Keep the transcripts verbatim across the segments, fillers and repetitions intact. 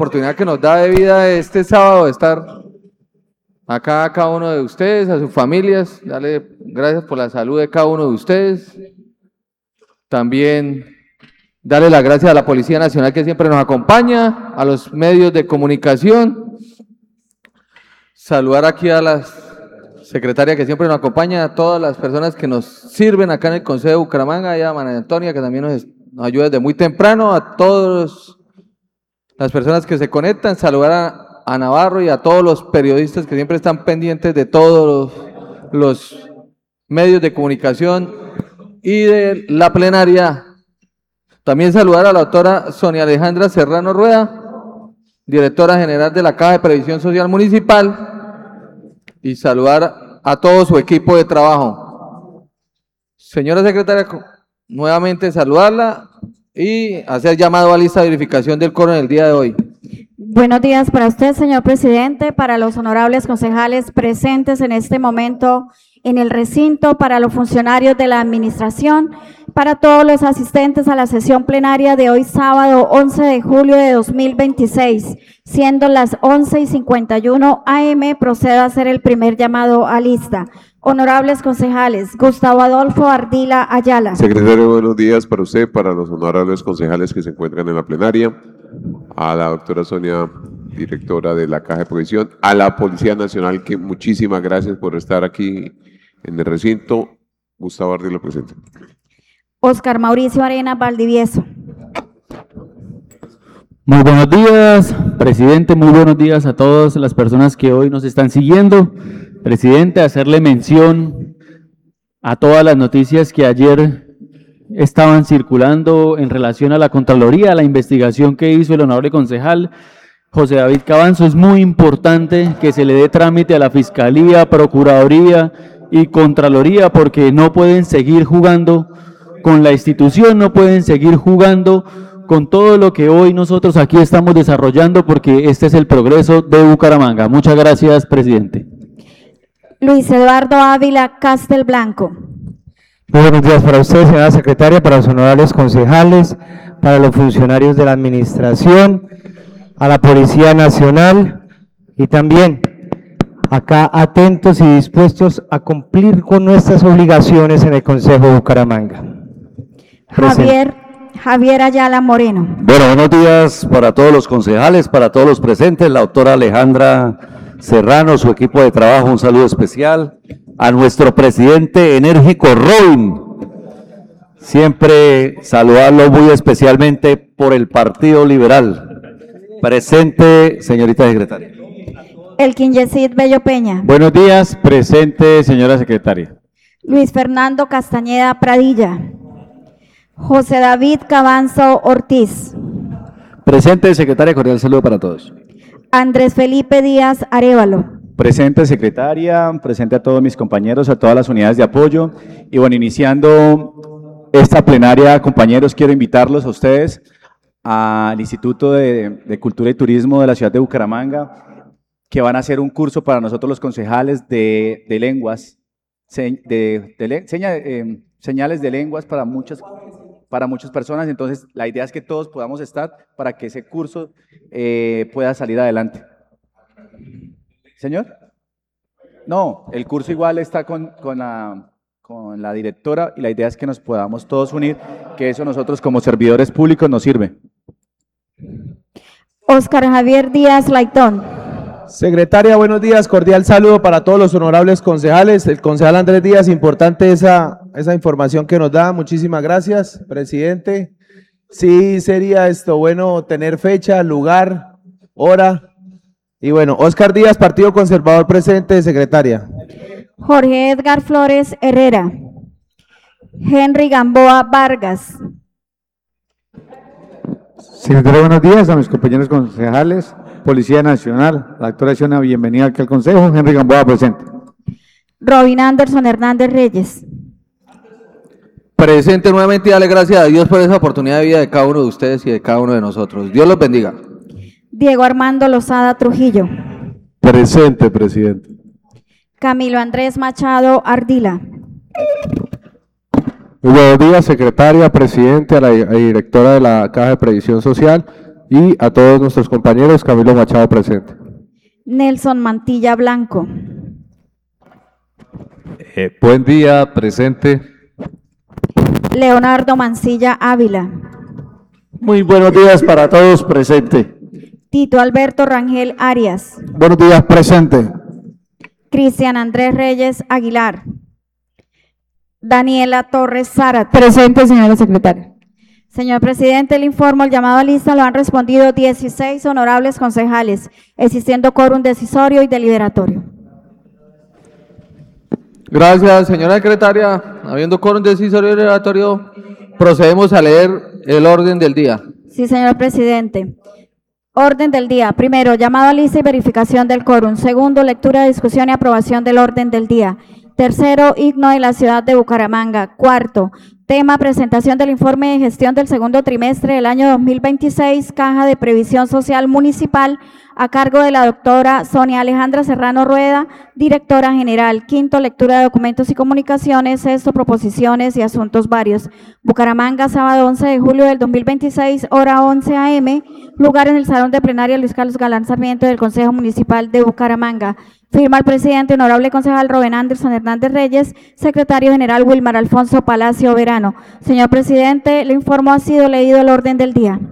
oportunidad que nos da de vida este sábado de estar acá a cada uno de ustedes, a sus familias. Darle gracias por la salud de cada uno de ustedes. También darle las gracias a la Policía Nacional que siempre nos acompaña, a los medios de comunicación. Saludar aquí a la secretaria que siempre nos acompaña, a todas las personas que nos sirven acá en el Consejo de Bucaramanga, y a María Antonia que también nos, nos ayuda desde muy temprano, a todas las personas que se conectan, saludar a a Navarro y a todos los periodistas que siempre están pendientes de todos los, los medios de comunicación y de la plenaria. También saludar a la doctora Sonia Alejandra Serrano Rueda, directora general de la Caja de Previsión Social Municipal, y saludar a todo su equipo de trabajo. Señora secretaria, nuevamente saludarla y hacer llamado a lista de verificación del quórum en el día de hoy. Buenos días para usted, señor presidente, para los honorables concejales presentes en este momento en el recinto, para los funcionarios de la administración, para todos los asistentes a la sesión plenaria de hoy sábado once de julio de dos mil veintiséis, siendo las once y cincuenta y uno a eme, procedo a hacer el primer llamado a lista. Honorables concejales, Gustavo Adolfo Ardila Ayala. Secretario, buenos días para usted, para los honorables concejales que se encuentran en la plenaria, a la doctora Sonia, directora de la Caja de Provisión, a la Policía Nacional, que muchísimas gracias por estar aquí en el recinto. Gustavo Ardila presente. Oscar Mauricio Arena Valdivieso. Muy buenos días, presidente, muy buenos días a todas las personas que hoy nos están siguiendo. Presidente, hacerle mención a todas las noticias que ayer estaban circulando en relación a la Contraloría, a la investigación que hizo el honorable concejal José David Cabanzo. Es muy importante que se le dé trámite a la Fiscalía, Procuraduría y Contraloría, porque no pueden seguir jugando con la institución, no pueden seguir jugando con todo lo que hoy nosotros aquí estamos desarrollando, porque este es el progreso de Bucaramanga. Muchas gracias, presidente. Luis Eduardo Ávila Castelblanco. Muy buenos días para usted, señora secretaria, para los honorables concejales, para los funcionarios de la administración, a la Policía Nacional y también acá atentos y dispuestos a cumplir con nuestras obligaciones en el Consejo de Bucaramanga. Javier, Javier Ayala Moreno. Bueno, buenos días para todos los concejales, para todos los presentes, la doctora Alejandra Serrano, su equipo de trabajo, un saludo especial. A nuestro presidente enérgico Robin, siempre saludarlo muy especialmente por el Partido Liberal. Presente, señorita secretaria. Elkin Yesid Bello Peña. Buenos días, presente, señora secretaria. Luis Fernando Castañeda Pradilla. José David Cabanzo Ortiz. Presente, secretaria, cordial saludo para todos. Andrés Felipe Díaz Arévalo. Presente, secretaria, presente a todos mis compañeros, a todas las unidades de apoyo. Y bueno, iniciando esta plenaria, compañeros, quiero invitarlos a ustedes al Instituto de, de Cultura y Turismo de la ciudad de Bucaramanga, que van a hacer un curso para nosotros los concejales de, de lenguas, de, de, de, seña, eh, señales de lenguas para muchas, para muchas personas. Entonces, la idea es que todos podamos estar para que ese curso eh, pueda salir adelante. ¿Señor? No, el curso igual está con, con, la, con la directora y la idea es que nos podamos todos unir, que eso nosotros como servidores públicos nos sirve. Oscar Javier Díaz Laitón. Secretaria, buenos días, cordial saludo para todos los honorables concejales. El concejal Andrés Díaz, importante esa, esa información que nos da, muchísimas gracias, presidente. Sí, sería esto bueno tener fecha, lugar, hora. Y bueno, Oscar Díaz, Partido Conservador presente, secretaria. Jorge Edgar Flores Herrera. Henry Gamboa Vargas. Secretario, buenos días a mis compañeros concejales, Policía Nacional, la doctora Shona, bienvenida aquí al Consejo. Henry Gamboa presente. Robin Anderson Hernández Reyes. Presente nuevamente y darle gracias a Dios por esa oportunidad de vida de cada uno de ustedes y de cada uno de nosotros. Dios los bendiga. Diego Armando Lozada Trujillo. Presente, presidente. Camilo Andrés Machado Ardila. Muy buenos días, secretaria, presidente, a la directora de la Caja de Previsión Social Y a todos nuestros compañeros, Camilo Machado presente. Nelson Mantilla Blanco. Eh, buen día, presente. Leonardo Mancilla Ávila. Muy buenos días para todos, presente. Tito Alberto Rangel Arias. Buenos días, presente. Cristian Andrés Reyes Aguilar. Daniela Torres Zárate. Presente, señora secretaria. Señor presidente, le informo, el llamado a lista lo han respondido dieciséis honorables concejales, existiendo quórum decisorio y deliberatorio. Gracias, señora secretaria. Habiendo quórum decisorio y deliberatorio, procedemos a leer el orden del día. Sí, señor presidente. Orden del día. Primero, llamado a lista y verificación del quórum. Segundo, lectura, discusión y aprobación del orden del día. Tercero, himno de la ciudad de Bucaramanga. Cuarto, tema, presentación del informe de gestión del segundo trimestre del año dos mil veintiséis, Caja de Previsión Social Municipal, a cargo de la doctora Sonia Alejandra Serrano Rueda, directora general. Quinto, lectura de documentos y comunicaciones. Sexto, proposiciones y asuntos varios. Bucaramanga, sábado once de julio del dos mil veintiséis, hora once a eme, lugar en el Salón de Plenaria Luis Carlos Galán Sarmiento del Consejo Municipal de Bucaramanga. Firma el presidente, honorable concejal Rubén Anderson Hernández Reyes, secretario general Wilmar Alfonso Palacio Verano. Señor presidente, le informo, ha sido leído el orden del día.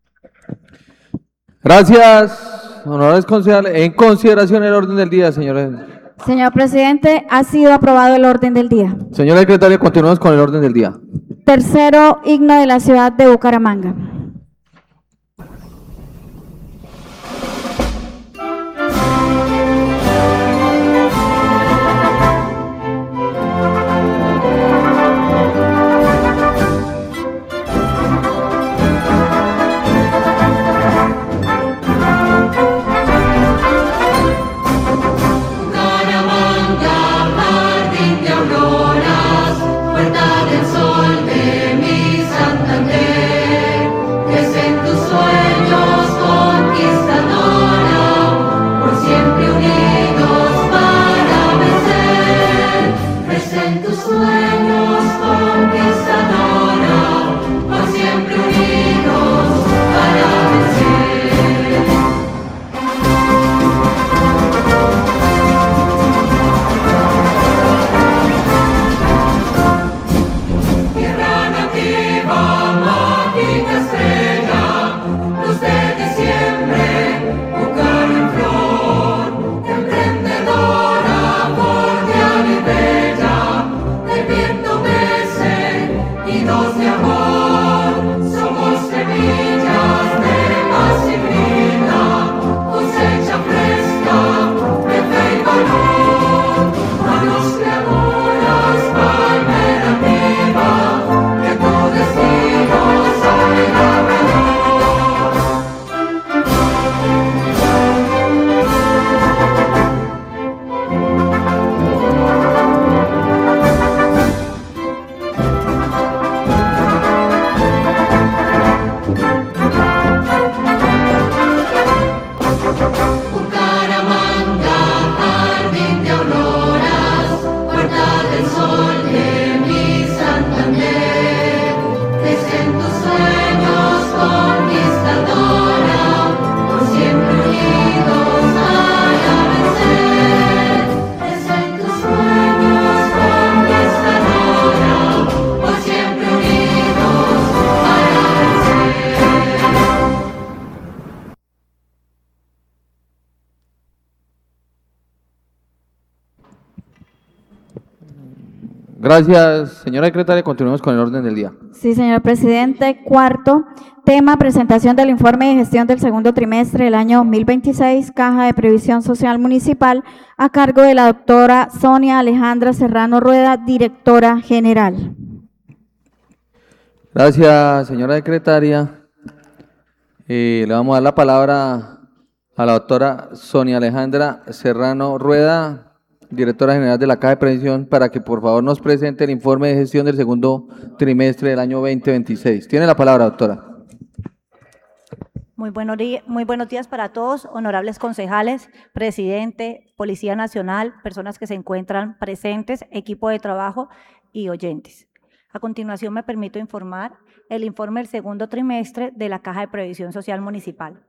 Gracias, honorables concejales. En consideración el orden del día, señores. Señor presidente, ha sido aprobado el orden del día. Señora secretaria, continuamos con el orden del día. Tercero, himno de la ciudad de Bucaramanga. Gracias, señora secretaria. Continuemos con el orden del día. Sí, señor presidente. Cuarto, tema, presentación del informe de gestión del segundo trimestre del año dos mil veintiséis, Caja de Previsión Social Municipal, a cargo de la doctora Sonia Alejandra Serrano Rueda, directora general. Gracias, señora secretaria. Eh, le vamos a dar la palabra a la doctora Sonia Alejandra Serrano Rueda, directora general de la Caja de Previsión, para que por favor nos presente el informe de gestión del segundo trimestre del año veinte veintiséis. Tiene la palabra, doctora. Muy buenos días, muy buenos días para todos, honorables concejales, presidente, Policía Nacional, personas que se encuentran presentes, equipo de trabajo y oyentes. A continuación me permito informar el informe del segundo trimestre de la Caja de Previsión Social Municipal.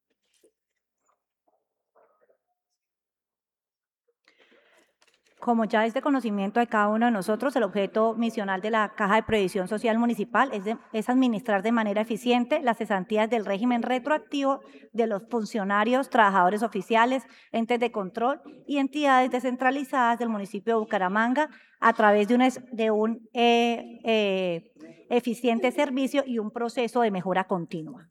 Como ya es de conocimiento de cada uno de nosotros, el objeto misional de la Caja de Previsión Social Municipal es, de, es administrar de manera eficiente las cesantías del régimen retroactivo de los funcionarios, trabajadores oficiales, entes de control y entidades descentralizadas del municipio de Bucaramanga a través de un, de un eh, eh, eficiente servicio y un proceso de mejora continua.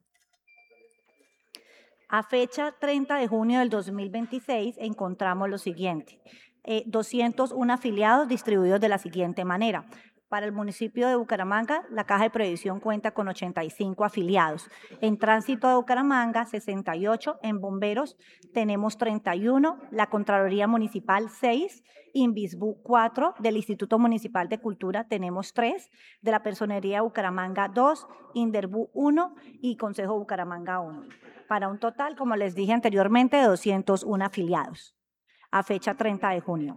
A fecha treinta de junio del dos mil veintiséis encontramos lo siguiente. Eh, doscientos uno afiliados distribuidos de la siguiente manera. Para el municipio de Bucaramanga, la Caja de Previsión cuenta con ochenta y cinco afiliados. En Tránsito de Bucaramanga, sesenta y ocho. En Bomberos tenemos treinta y uno. La Contraloría Municipal, seis. Invisbu, cuatro. Del Instituto Municipal de Cultura tenemos tres. De la Personería de Bucaramanga, dos. Inderbu, uno. Y Consejo Bucaramanga, uno. Para un total, como les dije anteriormente, de doscientos uno afiliados. A fecha treinta de junio.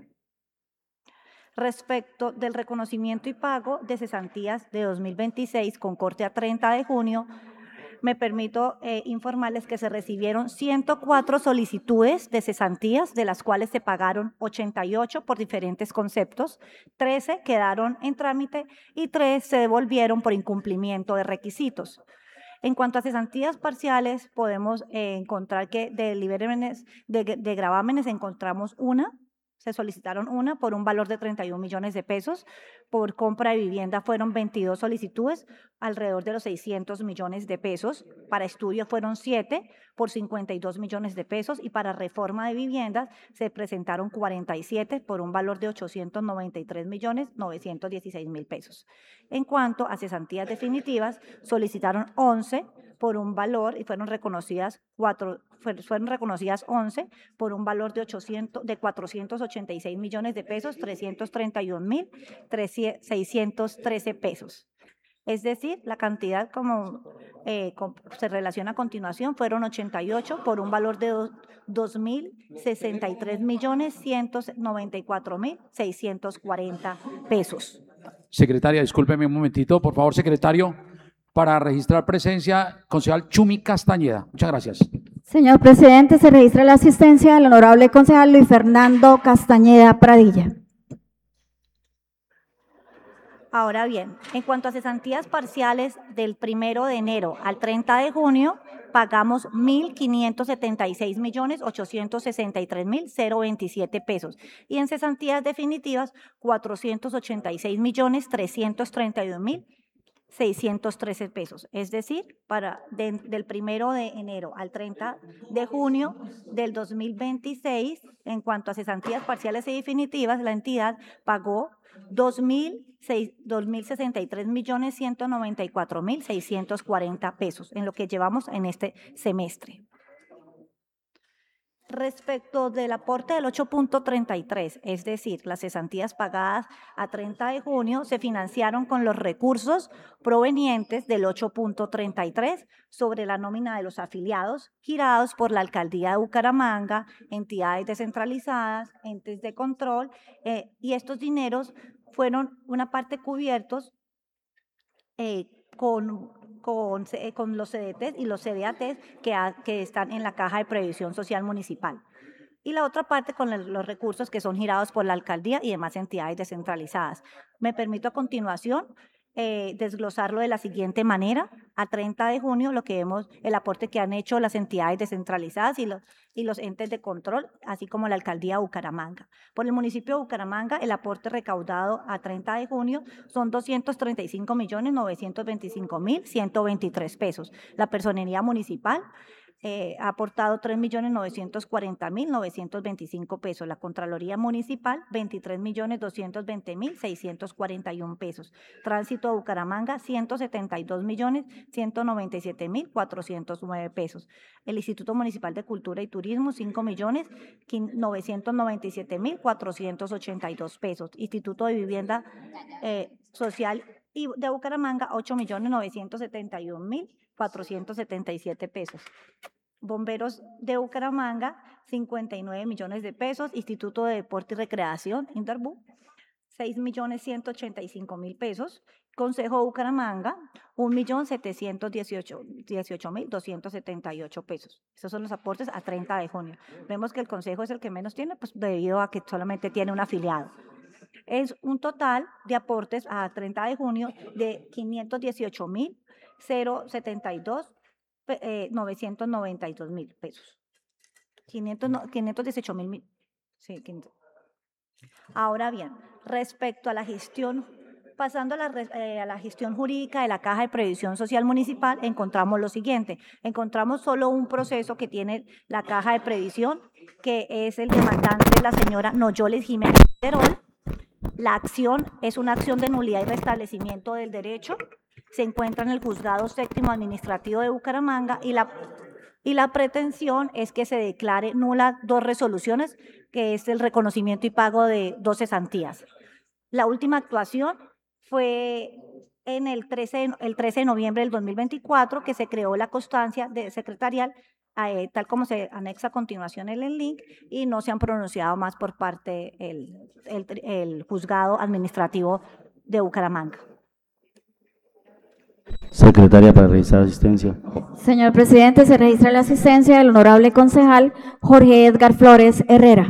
Respecto del reconocimiento y pago de cesantías de dos mil veintiséis con corte a treinta de junio, me permito eh, informarles que se recibieron ciento cuatro solicitudes de cesantías, de las cuales se pagaron ochenta y ocho por diferentes conceptos, trece quedaron en trámite y tres se devolvieron por incumplimiento de requisitos. En cuanto a cesantías parciales, podemos eh, encontrar que de, liberémenes, de, de gravámenes encontramos una, se solicitaron una por un valor de treinta y un millones de pesos. Por compra de vivienda fueron veintidós solicitudes, alrededor de los seiscientos millones de pesos. Para estudio fueron siete por cincuenta y dos millones de pesos. Y para reforma de viviendas se presentaron cuarenta y siete por un valor de ochocientos noventa y tres millones novecientos dieciséis mil pesos. En cuanto a cesantías definitivas, solicitaron once por un valor y fueron reconocidas cuatro, fueron reconocidas once por un valor de, ochocientos, de cuatrocientos ochenta y seis millones de pesos, trescientos treinta y un mil seiscientos trece pesos. Es decir, la cantidad como eh, se relaciona a continuación fueron ochenta y ocho por un valor de dos mil sesenta y tres millones ciento noventa y cuatro mil seiscientos cuarenta pesos. Secretaria, discúlpeme un momentito, por favor, secretario, para registrar presencia, concejal Chumi Castañeda. Muchas gracias. Señor presidente, se registra la asistencia del honorable concejal Luis Fernando Castañeda Pradilla. Ahora bien, en cuanto a cesantías parciales del primero de enero al treinta de junio, pagamos mil quinientos setenta y seis millones ochocientos sesenta y tres mil veintisiete pesos. Y en cesantías definitivas, cuatrocientos ochenta y seis millones trescientos treinta y un mil seiscientos trece pesos. Es decir, para de, del primero de enero al treinta de junio del dos mil veintiséis, en cuanto a cesantías parciales y definitivas, la entidad pagó dos mil sesenta y tres millones ciento noventa y cuatro mil seiscientos cuarenta pesos en lo que llevamos en este semestre. Respecto del aporte del ocho punto treinta y tres, es decir, las cesantías pagadas a treinta de junio se financiaron con los recursos provenientes del ocho punto treinta y tres sobre la nómina de los afiliados girados por la Alcaldía de Bucaramanga, entidades descentralizadas, entes de control, eh, y estos dineros fueron una parte cubiertos eh, con Con, con los C D Ts y los C D A Ts que, ha, que están en la Caja de Previsión Social Municipal. Y la otra parte con el, los recursos que son girados por la alcaldía y demás entidades descentralizadas. Me permito a continuación eh, desglosarlo de la siguiente manera. A treinta de junio, lo que vemos, el aporte que han hecho las entidades descentralizadas y los, y los entes de control, así como la alcaldía de Bucaramanga. Por el municipio de Bucaramanga, el aporte recaudado a treinta de junio son doscientos treinta y cinco millones novecientos veinticinco mil ciento veintitrés pesos. La personería municipal Eh, ha aportado tres millones novecientos cuarenta mil novecientos veinticinco pesos. La Contraloría Municipal, veintitrés millones doscientos veinte mil seiscientos cuarenta y un pesos. Tránsito de Bucaramanga, ciento setenta y dos millones ciento noventa y siete mil cuatrocientos nueve pesos. El Instituto Municipal de Cultura y Turismo, cinco millones novecientos noventa y siete mil cuatrocientos ochenta y dos pesos. Instituto de Vivienda eh, Social y de Bucaramanga, ocho millones novecientos setenta y un mil cuatrocientos setenta y siete pesos. Bomberos de Bucaramanga, cincuenta y nueve millones de pesos. Instituto de Deporte y Recreación, Interbu, seis millones ciento ochenta y cinco mil pesos. Consejo de Bucaramanga, un millón setecientos dieciocho mil doscientos setenta y ocho pesos. Esos son los aportes a treinta de junio. Vemos que el Consejo es el que menos tiene, pues debido a que solamente tiene un afiliado. Es un total de aportes a treinta de junio de quinientos dieciocho mil setenta y dos novecientos noventa y dos mil pesos. quinientos, no, quinientos dieciocho mil. Sí, quinientos. Ahora bien, respecto a la gestión, pasando a la, eh, a la gestión jurídica de la Caja de Previsión Social Municipal, encontramos lo siguiente. Encontramos solo un proceso que tiene la Caja de Previsión, que es el demandante, la señora Noyoles Jiménez Terol. La acción es una acción de nulidad y restablecimiento del derecho. Se encuentra en el Juzgado Séptimo Administrativo de Bucaramanga y la, y la pretensión es que se declare nula dos resoluciones, que es el reconocimiento y pago de dos cesantías. La última actuación fue en el trece, el trece de noviembre del dos mil veinticuatro, que se creó la constancia de secretarial, eh, tal como se anexa a continuación en el link, y no se han pronunciado más por parte del el, el Juzgado Administrativo de Bucaramanga. Secretaria, para registrar asistencia. Señor presidente, se registra la asistencia del honorable concejal Jorge Edgar Flores Herrera.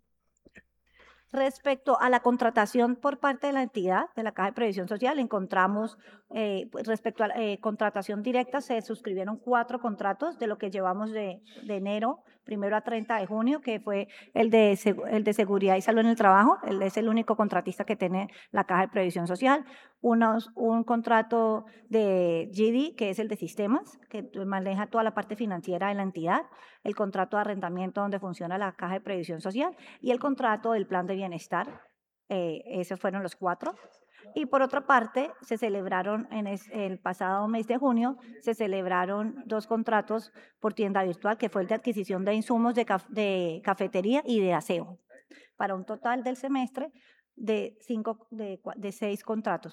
Respecto a la contratación por parte de la entidad de la Caja de Previsión Social, encontramos, eh, pues, respecto a la eh, contratación directa, se suscribieron cuatro contratos de lo que llevamos de, de enero, primero a treinta de junio, que fue el de, el de seguridad y salud en el trabajo. Él es el único contratista que tiene la Caja de Previsión Social. Unos, un contrato de G D, que es el de sistemas, que maneja toda la parte financiera de la entidad, el contrato de arrendamiento donde funciona la Caja de Previsión Social y el contrato del plan de bienestar. Eh, esos fueron los cuatro. Y por otra parte, se celebraron en es, el pasado mes de junio, se celebraron dos contratos por tienda virtual, que fue el de adquisición de insumos de, caf de cafetería y de aseo, para un total del semestre de, cinco, de, de seis contratos.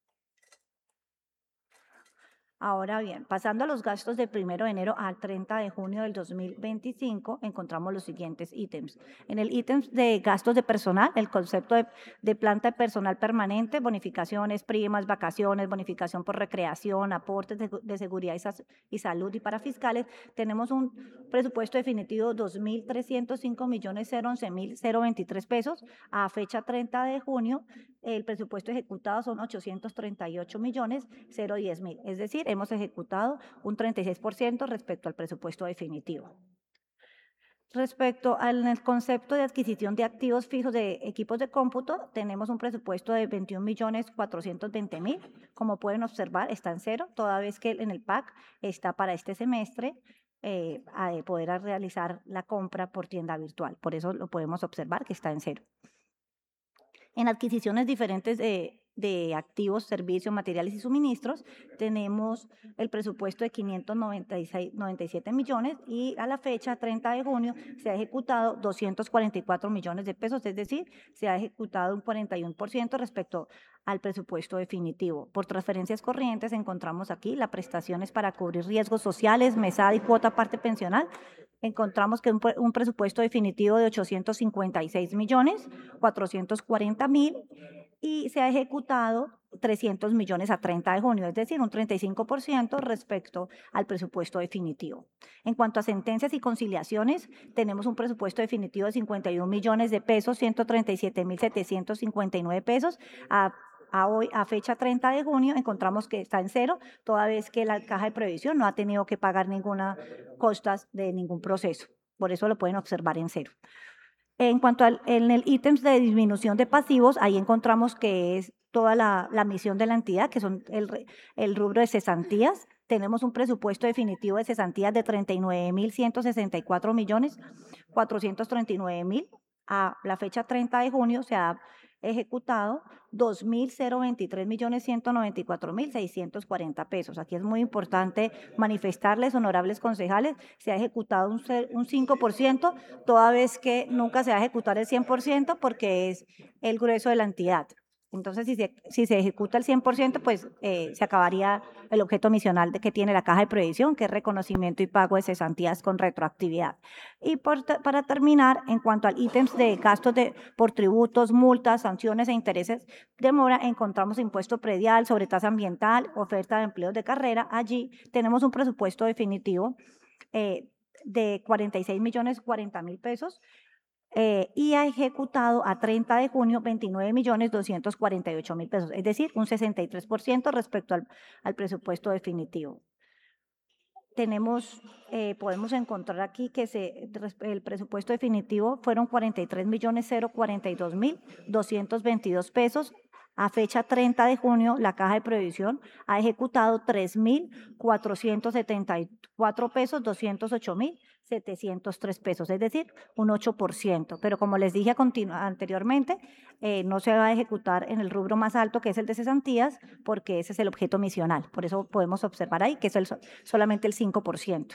Ahora bien, pasando a los gastos del primero de enero al treinta de junio del dos mil veinticinco, encontramos los siguientes ítems. En el ítem de gastos de personal, el concepto de, de planta de personal permanente, bonificaciones, primas, vacaciones, bonificación por recreación, aportes de, de seguridad y, y salud y para fiscales, tenemos un presupuesto definitivo de dos mil trescientos cinco millones once mil veintitrés pesos. A fecha treinta de junio, el presupuesto ejecutado son ochocientos treinta y ocho millones diez mil, es decir, hemos ejecutado un treinta y seis por ciento respecto al presupuesto definitivo. Respecto al concepto de adquisición de activos fijos de equipos de cómputo, tenemos un presupuesto de veintiún millones cuatrocientos veinte mil. Como pueden observar, está en cero, toda vez que en el P A C está para este semestre eh, a poder realizar la compra por tienda virtual. Por eso lo podemos observar que está en cero. En adquisiciones diferentes de, de activos, servicios, materiales y suministros, tenemos el presupuesto de quinientos noventa y siete millones y a la fecha treinta de junio se ha ejecutado doscientos cuarenta y cuatro millones de pesos, es decir, se ha ejecutado un cuarenta y uno por ciento respecto al presupuesto definitivo. Por transferencias corrientes encontramos aquí las prestaciones para cubrir riesgos sociales, mesada y cuota parte pensional. Encontramos que un, un presupuesto definitivo de ochocientos cincuenta y seis millones cuatrocientos cuarenta mil y se ha ejecutado trescientos millones a treinta de junio, es decir, un treinta y cinco por ciento respecto al presupuesto definitivo. En cuanto a sentencias y conciliaciones, tenemos un presupuesto definitivo de cincuenta y un millones de pesos, ciento treinta y siete mil setecientos cincuenta y nueve pesos. A A hoy, a fecha treinta de junio, encontramos que está en cero, toda vez que la Caja de Previsión no ha tenido que pagar ninguna costas de ningún proceso. Por eso lo pueden observar en cero. En cuanto al en el ítem de disminución de pasivos, ahí encontramos que es toda la, la misión de la entidad, que son el, el rubro de cesantías. Tenemos un presupuesto definitivo de cesantías de treinta y nueve mil ciento sesenta y cuatro millones cuatrocientos treinta y nueve mil. A la fecha treinta de junio se ha ejecutado dos mil veintitrés millones ciento noventa y cuatro mil seiscientos cuarenta pesos. Aquí es muy importante manifestarles, honorables concejales, se ha ejecutado un, un cinco por ciento, toda vez que nunca se va a ejecutar el cien por ciento porque es el grueso de la entidad. Entonces, si se, si se ejecuta el cien por ciento, pues eh, se acabaría el objeto misional de, que tiene la Caja de Previsión, que es reconocimiento y pago de cesantías con retroactividad. Y por, para terminar, en cuanto al ítems de gastos de, por tributos, multas, sanciones e intereses de mora, encontramos impuesto predial, sobretasa ambiental, oferta de empleos de carrera. Allí tenemos un presupuesto definitivo eh, de cuarenta y seis millones cuarenta mil pesos. Eh, y ha ejecutado a treinta de junio veintinueve millones doscientos cuarenta y ocho mil pesos, es decir, un sesenta y tres por ciento respecto al, al presupuesto definitivo. Tenemos, eh, podemos encontrar aquí que se, el presupuesto definitivo fueron cuarenta y tres millones cuarenta y dos mil doscientos veintidós pesos. A fecha treinta de junio, la Caja de Previsión ha ejecutado tres mil cuatrocientos setenta y cuatro pesos, doscientos ocho mil setecientos tres pesos, es decir, un ocho por ciento. Pero como les dije anteriormente, eh, no se va a ejecutar en el rubro más alto, que es el de cesantías, porque ese es el objeto misional. Por eso podemos observar ahí que es el, solamente el cinco por ciento.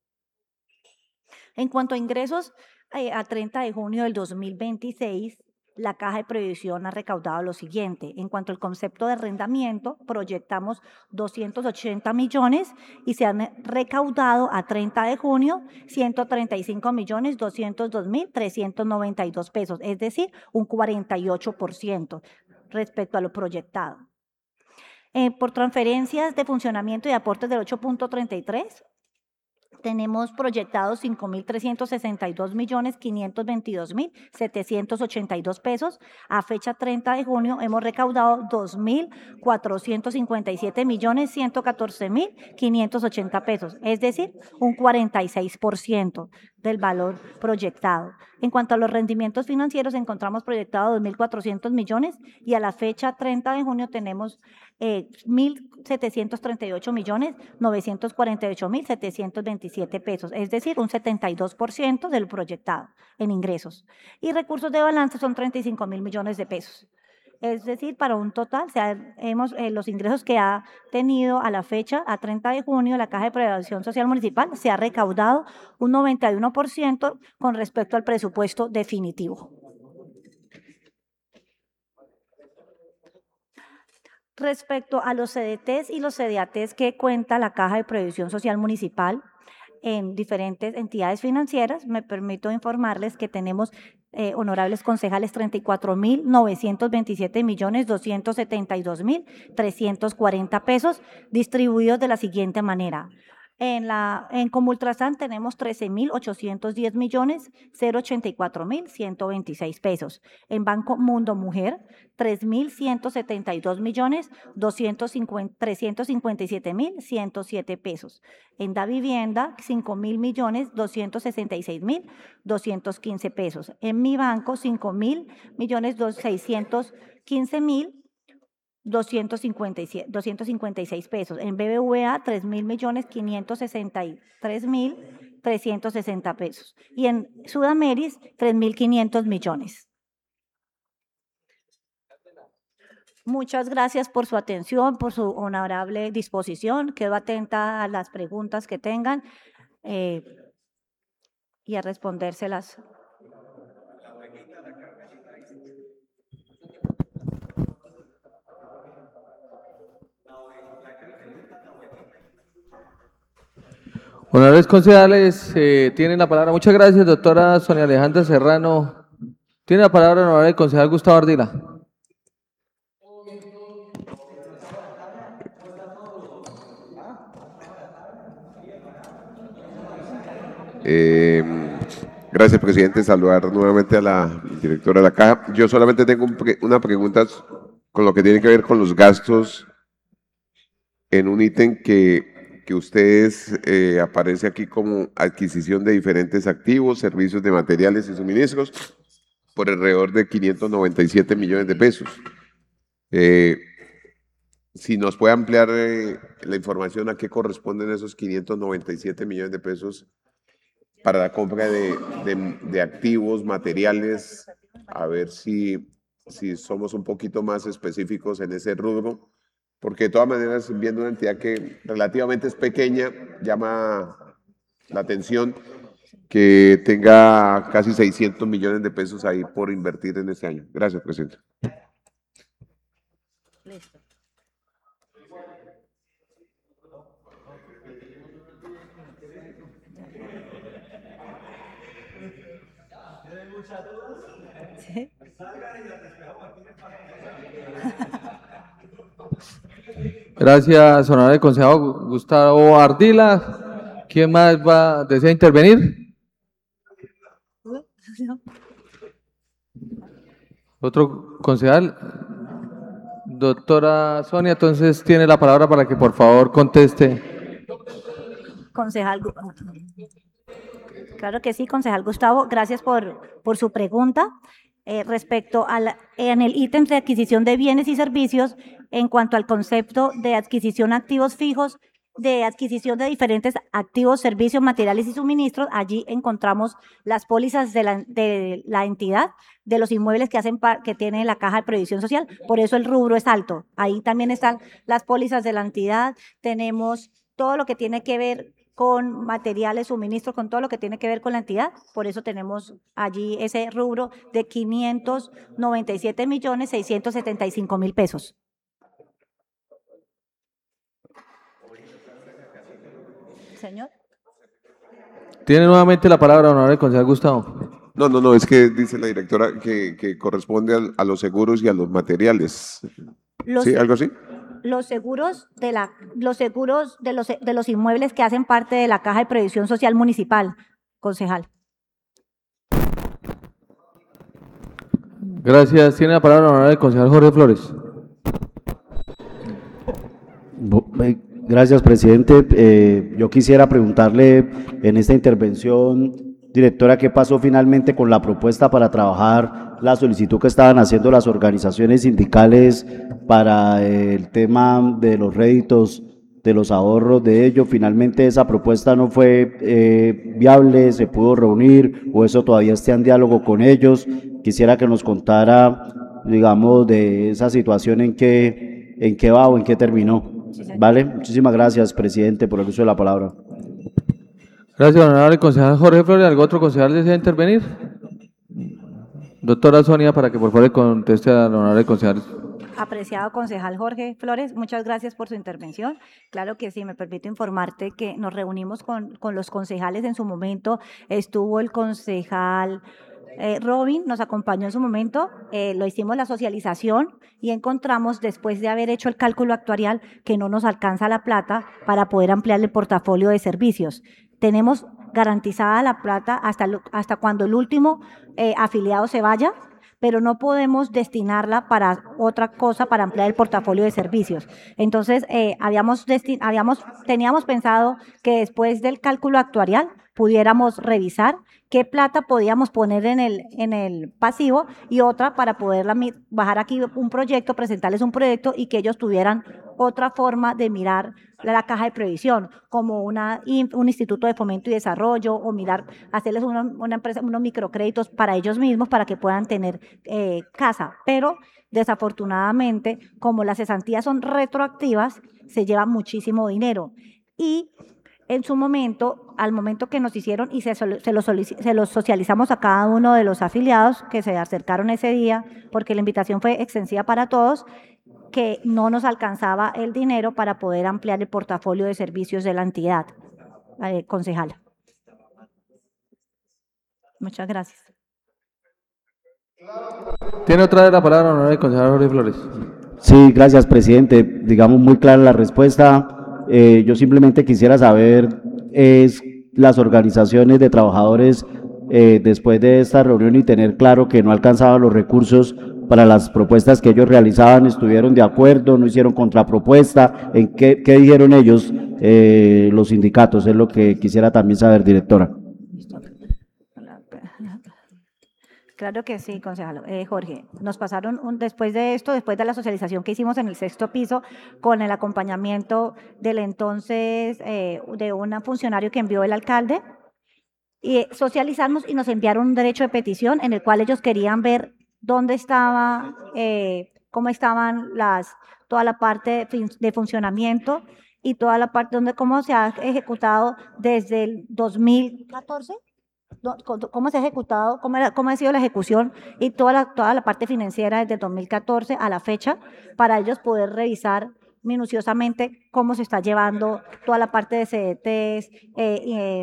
En cuanto a ingresos, eh, a treinta de junio del dos mil veintiséis, la Caja de Previsión ha recaudado lo siguiente. En cuanto al concepto de arrendamiento, proyectamos doscientos ochenta millones y se han recaudado a treinta de junio ciento treinta y cinco millones doscientos dos mil trescientos noventa y dos pesos, es decir, un cuarenta y ocho por ciento respecto a lo proyectado. Eh, por transferencias de funcionamiento y aportes del ocho punto treinta y tres, tenemos proyectados cinco mil trescientos sesenta y dos millones quinientos veintidós mil setecientos ochenta y dos pesos. A fecha treinta de junio hemos recaudado dos mil cuatrocientos cincuenta y siete millones ciento catorce mil quinientos ochenta pesos, es decir, un cuarenta y seis por ciento del valor proyectado. En cuanto a los rendimientos financieros, encontramos proyectado dos mil cuatrocientos millones y a la fecha treinta de junio tenemos eh, mil setecientos treinta y ocho millones novecientos cuarenta y ocho mil setecientos veintisiete pesos, es decir, un setenta y dos por ciento del proyectado en ingresos. Y recursos de balance son treinta y cinco mil millones de pesos. Es decir, para un total, o sea, hemos, eh, los ingresos que ha tenido a la fecha, a treinta de junio, la Caja de Previsión Social Municipal se ha recaudado un noventa y uno por ciento con respecto al presupuesto definitivo. Respecto a los C D Ts y los C D A Ts que cuenta la Caja de Previsión Social Municipal en diferentes entidades financieras, me permito informarles que tenemos Eh, honorables concejales, treinta y cuatro mil novecientos veintisiete millones doscientos setenta y dos mil trescientos cuarenta pesos, distribuidos de la siguiente manera. En, la, en Comultrasan tenemos trece mil ochocientos diez millones ochenta y cuatro mil ciento veintiséis pesos. En Banco Mundo Mujer, tres mil ciento setenta y dos millones trescientos cincuenta y siete mil ciento siete pesos. En Da Vivienda, cinco mil millones doscientos sesenta y seis mil doscientos quince pesos. En Mi Banco, cinco mil millones seiscientos quince mil doscientos cincuenta y seis pesos. En B B V A, tres mil millones quinientos sesenta y tres mil trescientos sesenta pesos. Y en Sudameris, tres mil quinientos millones. Muchas gracias por su atención, por su honorable disposición. Quedo atenta a las preguntas que tengan eh, y a respondérselas. Honorables concejales, eh, tienen la palabra. Muchas gracias, doctora Sonia Alejandra Serrano. Tiene la palabra el honorable concejal Gustavo Ardila. Eh, gracias, presidente. Saludar nuevamente a la directora de la Caja. Yo solamente tengo un pre una pregunta con lo que tiene que ver con los gastos en un ítem que que ustedes eh, aparece aquí como adquisición de diferentes activos, servicios de materiales y suministros por alrededor de quinientos noventa y siete millones de pesos. Eh, si nos puede ampliar eh, la información a qué corresponden esos quinientos noventa y siete millones de pesos para la compra de, de, de activos, materiales, a ver si, si somos un poquito más específicos en ese rubro. Porque de todas maneras, viendo una entidad que relativamente es pequeña, llama la atención que tenga casi seiscientos millones de pesos ahí por invertir en este año. Gracias, presidente. Listo. ¿Sí? Gracias, honorable concejal Gustavo Ardila. ¿Quién más va, desea intervenir? Otro concejal. Doctora Sonia, entonces tiene la palabra para que por favor conteste. Concejal, Gu- claro que sí, concejal Gustavo, gracias por, por su pregunta. Eh, respecto al en el ítem de adquisición de bienes y servicios, en cuanto al concepto de adquisición de activos fijos, de adquisición de diferentes activos, servicios, materiales y suministros, allí encontramos las pólizas de la, de la entidad, de los inmuebles que hacen par- que tiene la Caja de Previsión Social, por eso el rubro es alto. Ahí también están las pólizas de la entidad, tenemos todo lo que tiene que ver con materiales, suministros, con todo lo que tiene que ver con la entidad. Por eso tenemos allí ese rubro de quinientos noventa y siete millones seiscientos setenta y cinco mil pesos. Señor. Tiene nuevamente la palabra, honorable concejal Gustavo. No, no, no, es que dice la directora que, que corresponde al- a, los seguros y a los materiales. Los, ¿Sí? ¿Algo así? los seguros de la, los seguros de los, de los inmuebles que hacen parte de la Caja de Previsión Social Municipal, concejal. Gracias. Tiene la palabra, honorable concejal Jorge Flores. Bu- eh, Gracias, presidente. Eh, yo quisiera preguntarle en esta intervención, directora, ¿qué pasó finalmente con la propuesta para trabajar la solicitud que estaban haciendo las organizaciones sindicales para eh, el tema de los réditos, de los ahorros de ellos? Finalmente esa propuesta no fue eh, viable, se pudo reunir o eso todavía está en diálogo con ellos. Quisiera que nos contara, digamos, de esa situación en qué, en qué va o en qué terminó. Vale, muchísimas gracias, presidente, por el uso de la palabra. Gracias, honorable concejal Jorge Flores. ¿Algún otro concejal desea intervenir? Doctora Sonia, para que por favor le conteste al honorable concejal. Apreciado concejal Jorge Flores, muchas gracias por su intervención. Claro que sí, me permito informarte que nos reunimos con, con los concejales en su momento. Estuvo el concejal eh, Robin, nos acompañó en su momento, eh, lo hicimos la socialización y encontramos, después de haber hecho el cálculo actuarial, que no nos alcanza la plata para poder ampliar el portafolio de servicios. Tenemos garantizada la plata hasta, lo- hasta cuando el último eh, afiliado se vaya, pero no podemos destinarla para otra cosa, para ampliar el portafolio de servicios. Entonces, eh, habíamos, desti- habíamos teníamos pensado que después del cálculo actuarial pudiéramos revisar qué plata podíamos poner en el, en el pasivo y otra para poderla mi- bajar aquí un proyecto, presentarles un proyecto y que ellos tuvieran otra forma de mirar la caja de previsión, como una, in- un instituto de fomento y desarrollo, o mirar, hacerles una, una empresa, unos microcréditos para ellos mismos para que puedan tener eh, casa. Pero desafortunadamente, como las cesantías son retroactivas, se lleva muchísimo dinero. Y en su momento, al momento que nos hicieron y se, soli- se, lo solici- se los socializamos a cada uno de los afiliados que se acercaron ese día, porque la invitación fue extensiva para todos, que no nos alcanzaba el dinero para poder ampliar el portafolio de servicios de la entidad. Eh, concejala. Muchas gracias. Tiene otra vez la palabra, honorable concejal Jorge Flores. Sí, gracias, presidente. Digamos, muy clara la respuesta. Eh, yo simplemente quisiera saber, es las organizaciones de trabajadores, eh, después de esta reunión y tener claro que no alcanzaban los recursos para las propuestas que ellos realizaban, ¿estuvieron de acuerdo? ¿No hicieron contrapropuesta? ¿En qué, qué dijeron ellos, eh, los sindicatos? Es lo que quisiera también saber, directora. Claro que sí, concejal. Eh, Jorge, nos pasaron, un, después de esto, después de la socialización que hicimos en el sexto piso, con el acompañamiento del entonces, eh, de un funcionario que envió el alcalde, y socializamos y nos enviaron un derecho de petición en el cual ellos querían ver dónde estaba, eh, cómo estaban las, toda la parte de, fin- de funcionamiento y toda la parte donde cómo se ha ejecutado desde el dos mil catorce. do- co- cómo se ha ejecutado, cómo, era- cómo ha sido la ejecución y toda la, toda la parte financiera desde el dos mil catorce a la fecha, para ellos poder revisar minuciosamente cómo se está llevando toda la parte de C D Ts. eh, eh,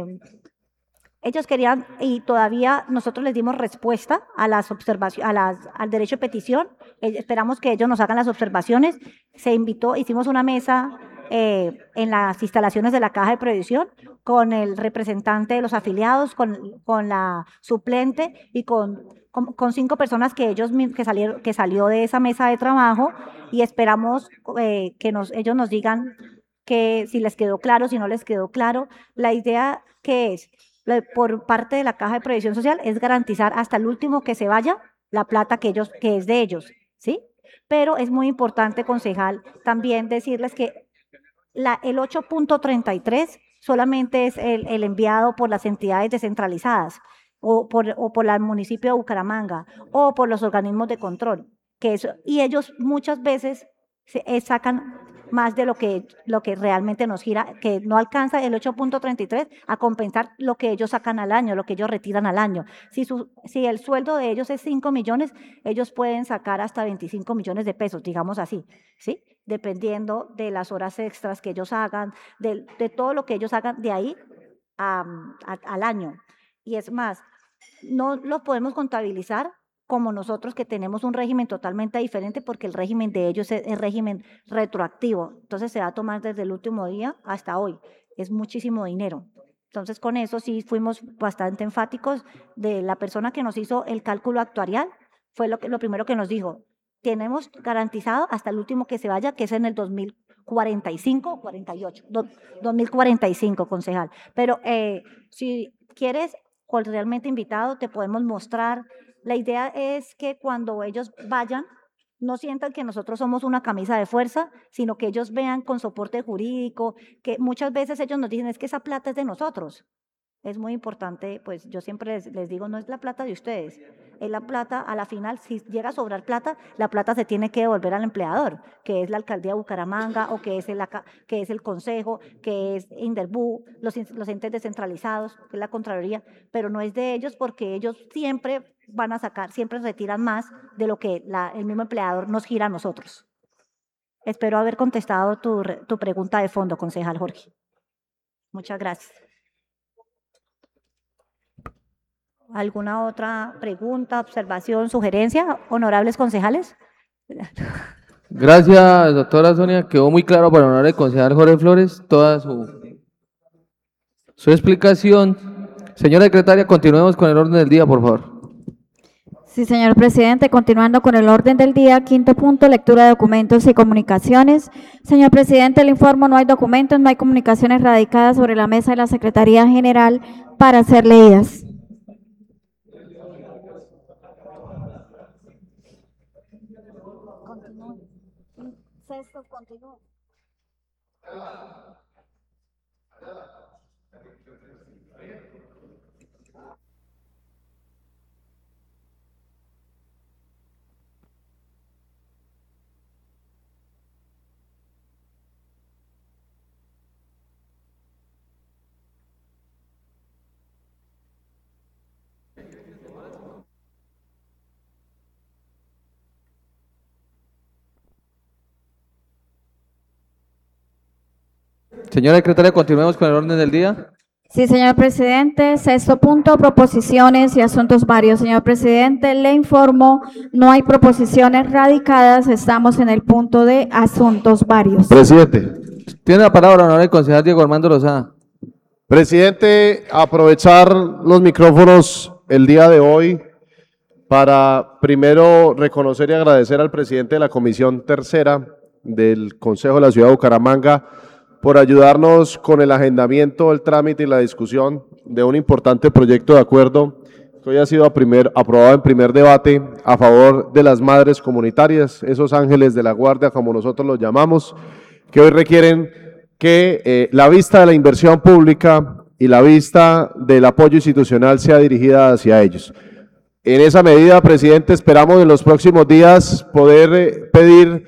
ellos querían, y todavía nosotros les dimos respuesta a las observaciones, a las, al derecho de petición. Eh, esperamos que ellos nos hagan las observaciones. Se invitó, hicimos una mesa eh, en las instalaciones de la Caja de Previsión con el representante de los afiliados, con, con la suplente y con, con, con cinco personas que ellos mi- que salieron, que salió de esa mesa de trabajo, y esperamos eh, que nos, ellos nos digan que si les quedó claro, si no les quedó claro. La idea que es, la- por parte de la Caja de Previsión Social, es garantizar hasta el último que se vaya la plata que ellos, que es de ellos, ¿sí? Pero es muy importante, concejal, también decirles que la, el ocho punto treinta y tres solamente es el, el enviado por las entidades descentralizadas o por, o por el municipio de Bucaramanga o por los organismos de control, que eso, y ellos muchas veces se, eh, sacan más de lo que, lo que realmente nos gira, que no alcanza el ocho punto treinta y tres a compensar lo que ellos sacan al año, lo que ellos retiran al año. Si, su, si el sueldo de ellos es cinco millones, ellos pueden sacar hasta veinticinco millones de pesos, digamos así, ¿sí? Dependiendo de las horas extras que ellos hagan, de, de todo lo que ellos hagan de ahí a, a, al año. Y es más, no lo podemos contabilizar como nosotros, que tenemos un régimen totalmente diferente, porque el régimen de ellos es el régimen retroactivo. Entonces se va a tomar desde el último día hasta hoy. Es muchísimo dinero. Entonces con eso sí fuimos bastante enfáticos. De la persona que nos hizo el cálculo actuarial, fue lo, que, lo primero que nos dijo: tenemos garantizado hasta el último que se vaya, que es en el dos mil cuarenta y cinco o cuarenta y ocho, do, dos mil cuarenta y cinco, concejal. Pero eh, si quieres, cordialmente invitado, te podemos mostrar. La idea es que cuando ellos vayan, no sientan que nosotros somos una camisa de fuerza, sino que ellos vean con soporte jurídico, que muchas veces ellos nos dicen: es que esa plata es de nosotros. Es muy importante, pues yo siempre les, les digo, no es la plata de ustedes, es la plata, a la final, si llega a sobrar plata, la plata se tiene que devolver al empleador, que es la alcaldía de Bucaramanga, o que es el, que es el consejo, que es Inderbú, los, los entes descentralizados, que es la Contraloría, pero no es de ellos, porque ellos siempre van a sacar, siempre retiran más de lo que la, el mismo empleador nos gira a nosotros. Espero haber contestado tu, tu pregunta de fondo, concejal Jorge. Muchas gracias. ¿Alguna otra pregunta, observación, sugerencia, honorables concejales? Gracias, doctora Sonia. Quedó muy claro para el honorable concejal Jorge Flores toda su, su explicación. Señora secretaria, continuemos con el orden del día, por favor. Sí, señor presidente, continuando con el orden del día, quinto punto, lectura de documentos y comunicaciones. Señor presidente, le informo, no hay documentos, no hay comunicaciones radicadas sobre la mesa de la Secretaría General para ser leídas. Sexto, continúe. Señora secretaria, continuemos con el orden del día. Sí, señor presidente. Sexto punto, proposiciones y asuntos varios. Señor presidente, le informo, no hay proposiciones radicadas, estamos en el punto de asuntos varios. Presidente. Tiene la palabra el honorable concejal Diego Armando Lozada. Presidente, aprovechar los micrófonos el día de hoy para primero reconocer y agradecer al presidente de la Comisión Tercera del Consejo de la Ciudad de Bucaramanga por ayudarnos con el agendamiento, el trámite y la discusión de un importante proyecto de acuerdo que hoy ha sido a primer, aprobado en primer debate a favor de las madres comunitarias, esos ángeles de la guardia, como nosotros los llamamos, que hoy requieren que eh, la vista de la inversión pública y la vista del apoyo institucional sea dirigida hacia ellos. En esa medida, presidente, esperamos en los próximos días poder eh, pedir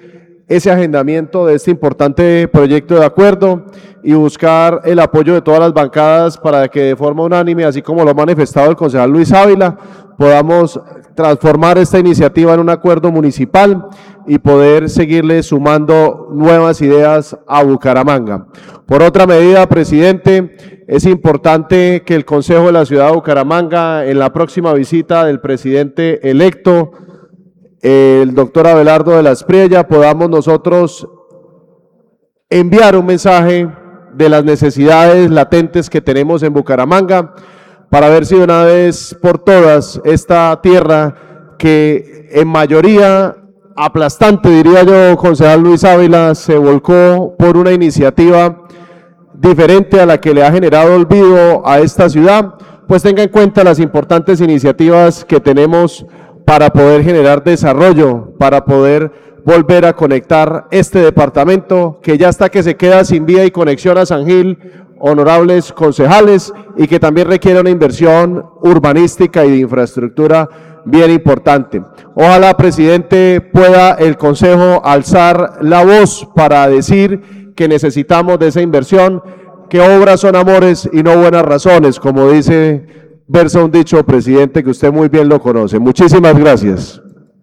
ese agendamiento de este importante proyecto de acuerdo y buscar el apoyo de todas las bancadas para que de forma unánime, así como lo ha manifestado el concejal Luis Ávila, podamos transformar esta iniciativa en un acuerdo municipal y poder seguirle sumando nuevas ideas a Bucaramanga. Por otra medida, presidente, es importante que el Consejo de la Ciudad de Bucaramanga, en la próxima visita del presidente electo, el doctor Abelardo de la Espriella, podamos nosotros enviar un mensaje de las necesidades latentes que tenemos en Bucaramanga, para ver si de una vez por todas esta tierra que en mayoría aplastante, diría yo, concejal Luis Ávila, se volcó por una iniciativa diferente a la que le ha generado olvido a esta ciudad, pues tenga en cuenta las importantes iniciativas que tenemos para poder generar desarrollo, para poder volver a conectar este departamento que ya está que se queda sin vía y conexión a San Gil, honorables concejales, y que también requiere una inversión urbanística y de infraestructura bien importante. Ojalá, presidente, pueda el Consejo alzar la voz para decir que necesitamos de esa inversión, que obras son amores y no buenas razones, como dice, versa un dicho, presidente, que usted muy bien lo conoce. Muchísimas gracias.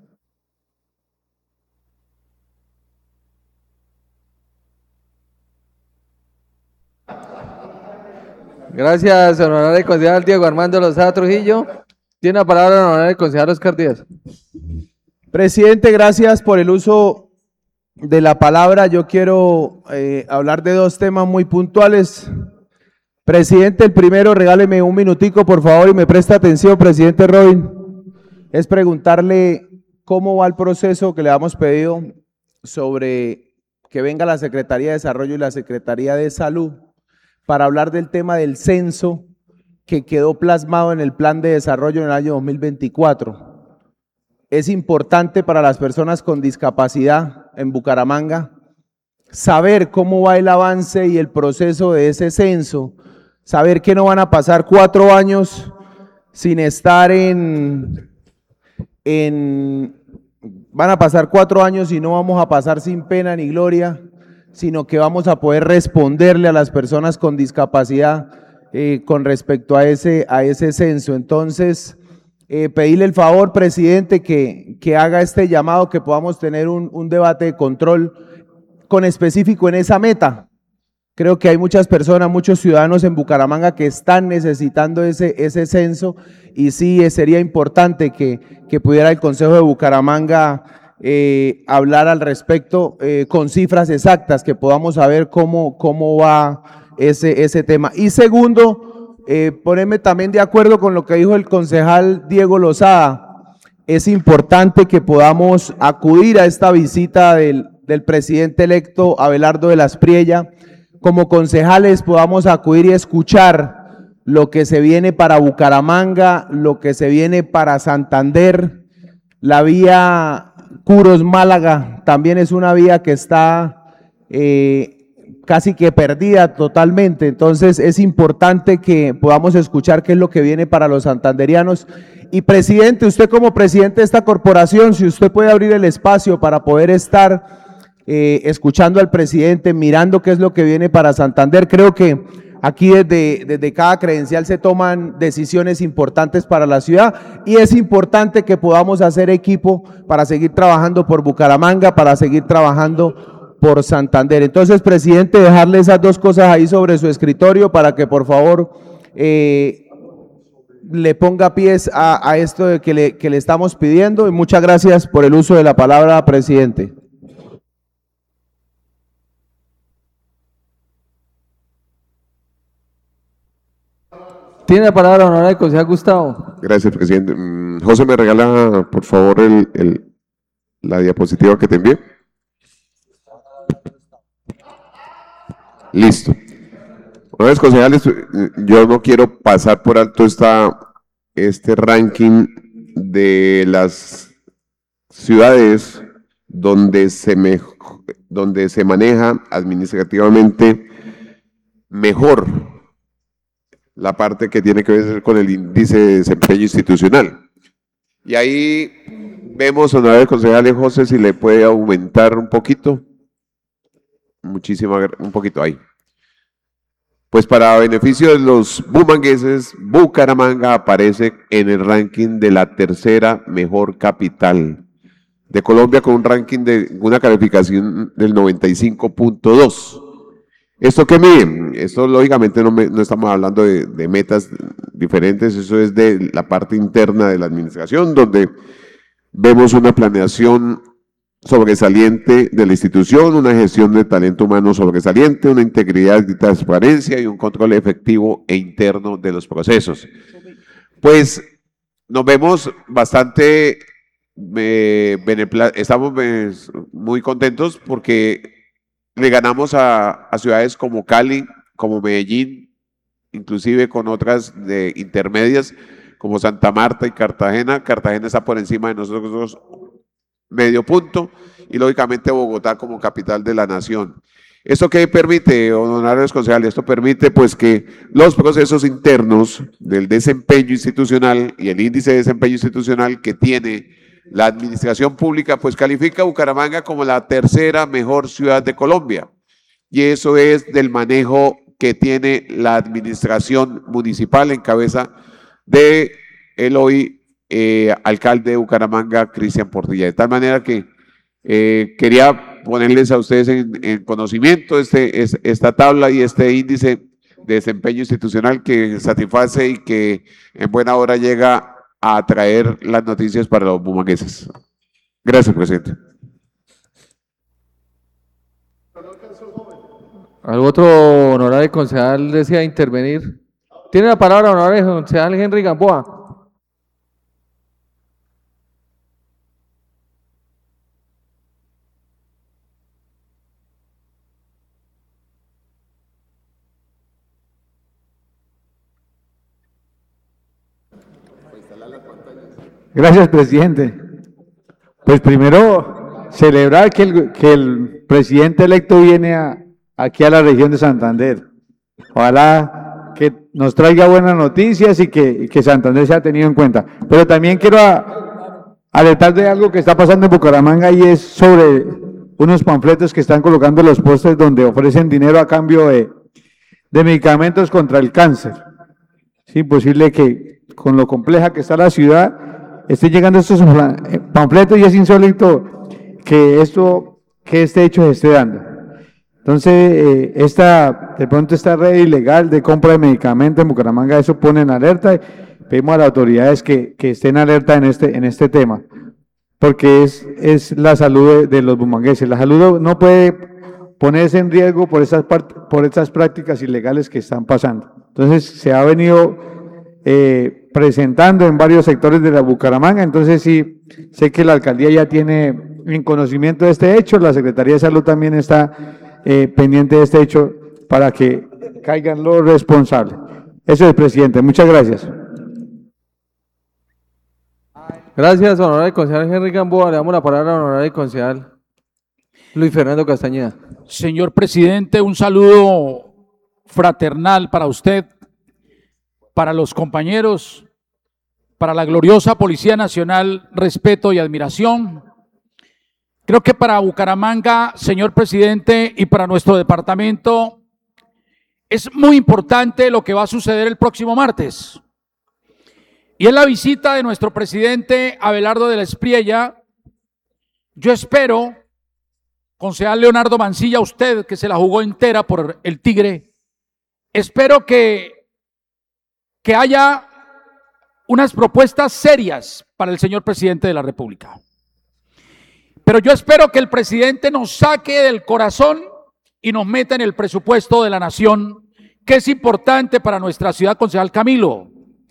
Gracias, honorable concejal Diego Armando Lozada Trujillo. Tiene la palabra el honorable concejal Oscar Díaz. Presidente, gracias por el uso de la palabra. Yo quiero eh, hablar de dos temas muy puntuales. Presidente, el primero, regáleme un minutico, por favor, y me presta atención, presidente Robin. Es preguntarle cómo va el proceso que le hemos pedido sobre que venga la Secretaría de Desarrollo y la Secretaría de Salud para hablar del tema del censo que quedó plasmado en el Plan de Desarrollo en el año dos mil veinticuatro. Es importante para las personas con discapacidad en Bucaramanga saber cómo va el avance y el proceso de ese censo, saber que no van a pasar cuatro años sin estar en, en, van a pasar cuatro años y no vamos a pasar sin pena ni gloria, sino que vamos a poder responderle a las personas con discapacidad eh, con respecto a ese, a ese censo. Entonces, eh, pedirle el favor, presidente, que, que haga este llamado, que podamos tener un, un debate de control con específico en esa meta. Creo que hay muchas personas, muchos ciudadanos en Bucaramanga que están necesitando ese, ese censo, y sí sería importante que, que pudiera el Consejo de Bucaramanga Eh, hablar al respecto eh, con cifras exactas, que podamos saber cómo, cómo va ese, ese tema. Y segundo, eh, ponerme también de acuerdo con lo que dijo el concejal Diego Lozada. Es importante que podamos acudir a esta visita del, del presidente electo Abelardo de la Espriella. Como concejales podamos acudir y escuchar lo que se viene para Bucaramanga, lo que se viene para Santander, la vía Curos-Málaga también es una vía que está eh, casi que perdida totalmente. Entonces es importante que podamos escuchar qué es lo que viene para los santanderianos. Y presidente, usted como presidente de esta corporación, si usted puede abrir el espacio para poder estar eh, escuchando al presidente, mirando qué es lo que viene para Santander, creo que aquí desde, desde cada credencial se toman decisiones importantes para la ciudad, y es importante que podamos hacer equipo para seguir trabajando por Bucaramanga, para seguir trabajando por Santander. Entonces, presidente, dejarle esas dos cosas ahí sobre su escritorio para que por favor eh, le ponga pies a, a esto de que, le, que le estamos pidiendo, y muchas gracias por el uso de la palabra, presidente. Tiene la palabra honorable el concejal Gustavo. Gracias, presidente. Mm, José, ¿me regala, por favor, el, el, la diapositiva que te envié? Listo. Una vez, concejales, yo no quiero pasar por alto esta, este ranking de las ciudades donde se, me, donde se maneja administrativamente mejor la parte que tiene que ver con el índice de desempeño institucional. Y ahí vemos, honorable concejal José, si le puede aumentar un poquito. Muchísima, un poquito ahí. Pues para beneficio de los bumangueses, Bucaramanga aparece en el ranking de la tercera mejor capital de Colombia con un ranking de una calificación del noventa y cinco punto dos. ¿Esto qué mide? Esto lógicamente no, me, no estamos hablando de, de metas diferentes, eso es de la parte interna de la administración, donde vemos una planeación sobresaliente de la institución, una gestión de talento humano sobresaliente, una integridad y transparencia y un control efectivo e interno de los procesos. Pues nos vemos bastante, eh, estamos eh, muy contentos porque le ganamos a, a ciudades como Cali, como Medellín, inclusive con otras de intermedias como Santa Marta y Cartagena. Cartagena está por encima de nosotros medio punto y lógicamente Bogotá como capital de la nación. ¿Esto qué permite, honorables concejales? Esto permite pues que los procesos internos del desempeño institucional y el índice de desempeño institucional que tiene la administración pública pues califica a Bucaramanga como la tercera mejor ciudad de Colombia. Y eso es del manejo que tiene la administración municipal en cabeza de el hoy eh, alcalde de Bucaramanga, Cristian Portilla. De tal manera que eh, quería ponerles a ustedes en, en conocimiento este, es, esta tabla y este índice de desempeño institucional que satisface y que en buena hora llega a traer las noticias para los bumangueses. Gracias, presidente. ¿Algún otro honorable concejal desea intervenir? Tiene la palabra honorable concejal Henry Gamboa. Gracias, presidente. Pues primero, celebrar que el, que el presidente electo viene a, aquí a la región de Santander. Ojalá que nos traiga buenas noticias y que, y que Santander sea tenido en cuenta. Pero también quiero a, alertar de algo que está pasando en Bucaramanga y es sobre unos panfletos que están colocando en los postes donde ofrecen dinero a cambio de, de medicamentos contra el cáncer. Es imposible que con lo compleja que está la ciudad estén llegando estos panfletos y es insólito que esto, que este hecho se esté dando. Entonces, eh, esta, de pronto esta red ilegal de compra de medicamentos en Bucaramanga, eso pone en alerta y pedimos a las autoridades que, que estén alerta en este, en este tema, porque es, es la salud de, de los bumangueses. La salud no puede ponerse en riesgo por esas, por estas prácticas ilegales que están pasando. Entonces, se ha venido eh, presentando en varios sectores de la Bucaramanga, entonces sí, sé que la alcaldía ya tiene en conocimiento de este hecho, la Secretaría de Salud también está eh, pendiente de este hecho para que caigan los responsables. Eso es, presidente, muchas gracias. Gracias, honorable concejal Henry Gamboa. Le damos la palabra al honorable concejal Luis Fernando Castañeda. Señor presidente, un saludo fraternal para usted, para los compañeros, para la gloriosa Policía Nacional, respeto y admiración. Creo que para Bucaramanga, señor presidente, y para nuestro departamento, es muy importante lo que va a suceder el próximo martes. Y es la visita de nuestro presidente Abelardo de la Espriella. Yo espero, concejal Leonardo Mancilla, usted que se la jugó entera por el Tigre, espero que que haya unas propuestas serias para el señor presidente de la República. Pero yo espero que el presidente nos saque del corazón y nos meta en el presupuesto de la nación, que es importante para nuestra ciudad, concejal Camilo.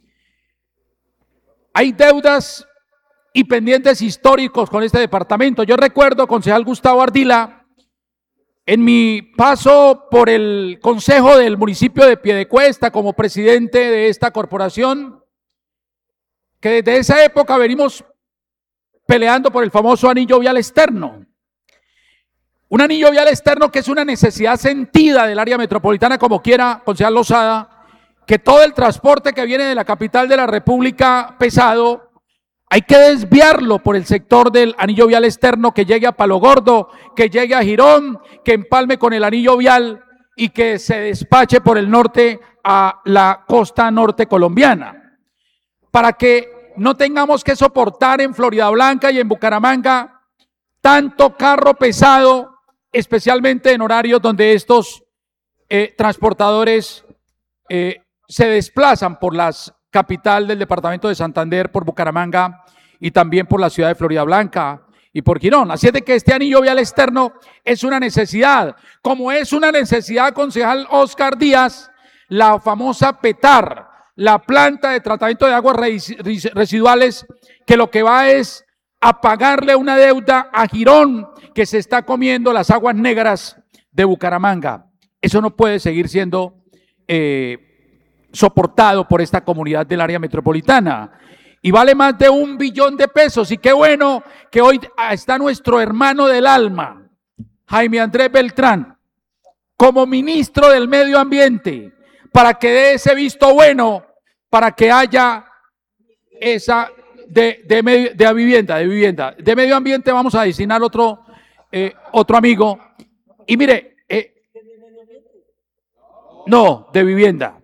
Hay deudas y pendientes históricos con este departamento. Yo recuerdo, concejal Gustavo Ardila, en mi paso por el consejo del municipio de Piedecuesta como presidente de esta corporación, que desde esa época venimos peleando por el famoso anillo vial externo. Un anillo vial externo que es una necesidad sentida del área metropolitana, como quiera, concejal Lozada, que todo el transporte que viene de la capital de la República pesado Hay que desviarlo por el sector del anillo vial externo, que llegue a Palo Gordo, que llegue a Girón, que empalme con el anillo vial y que se despache por el norte a la costa norte colombiana, para que no tengamos que soportar en Floridablanca y en Bucaramanga tanto carro pesado, especialmente en horarios donde estos eh, transportadores eh, se desplazan por la capital del departamento de Santander, por Bucaramanga y también por la ciudad de Floridablanca y por Girón. Así es de que este anillo vial externo es una necesidad, como es una necesidad, concejal Oscar Díaz, la famosa PETAR, la planta de tratamiento de aguas residuales, que lo que va es a pagarle una deuda a Girón, que se está comiendo las aguas negras de Bucaramanga. Eso no puede seguir siendo eh, soportado por esta comunidad del área metropolitana. Y vale más de un billón de pesos. Y qué bueno que hoy está nuestro hermano del alma, Jaime Andrés Beltrán, como ministro del Medio Ambiente, para que dé ese visto bueno, para que haya esa de, de, medio, de vivienda, de vivienda. De medio ambiente vamos a designar otro, eh, otro amigo. Y mire, eh, no, de vivienda.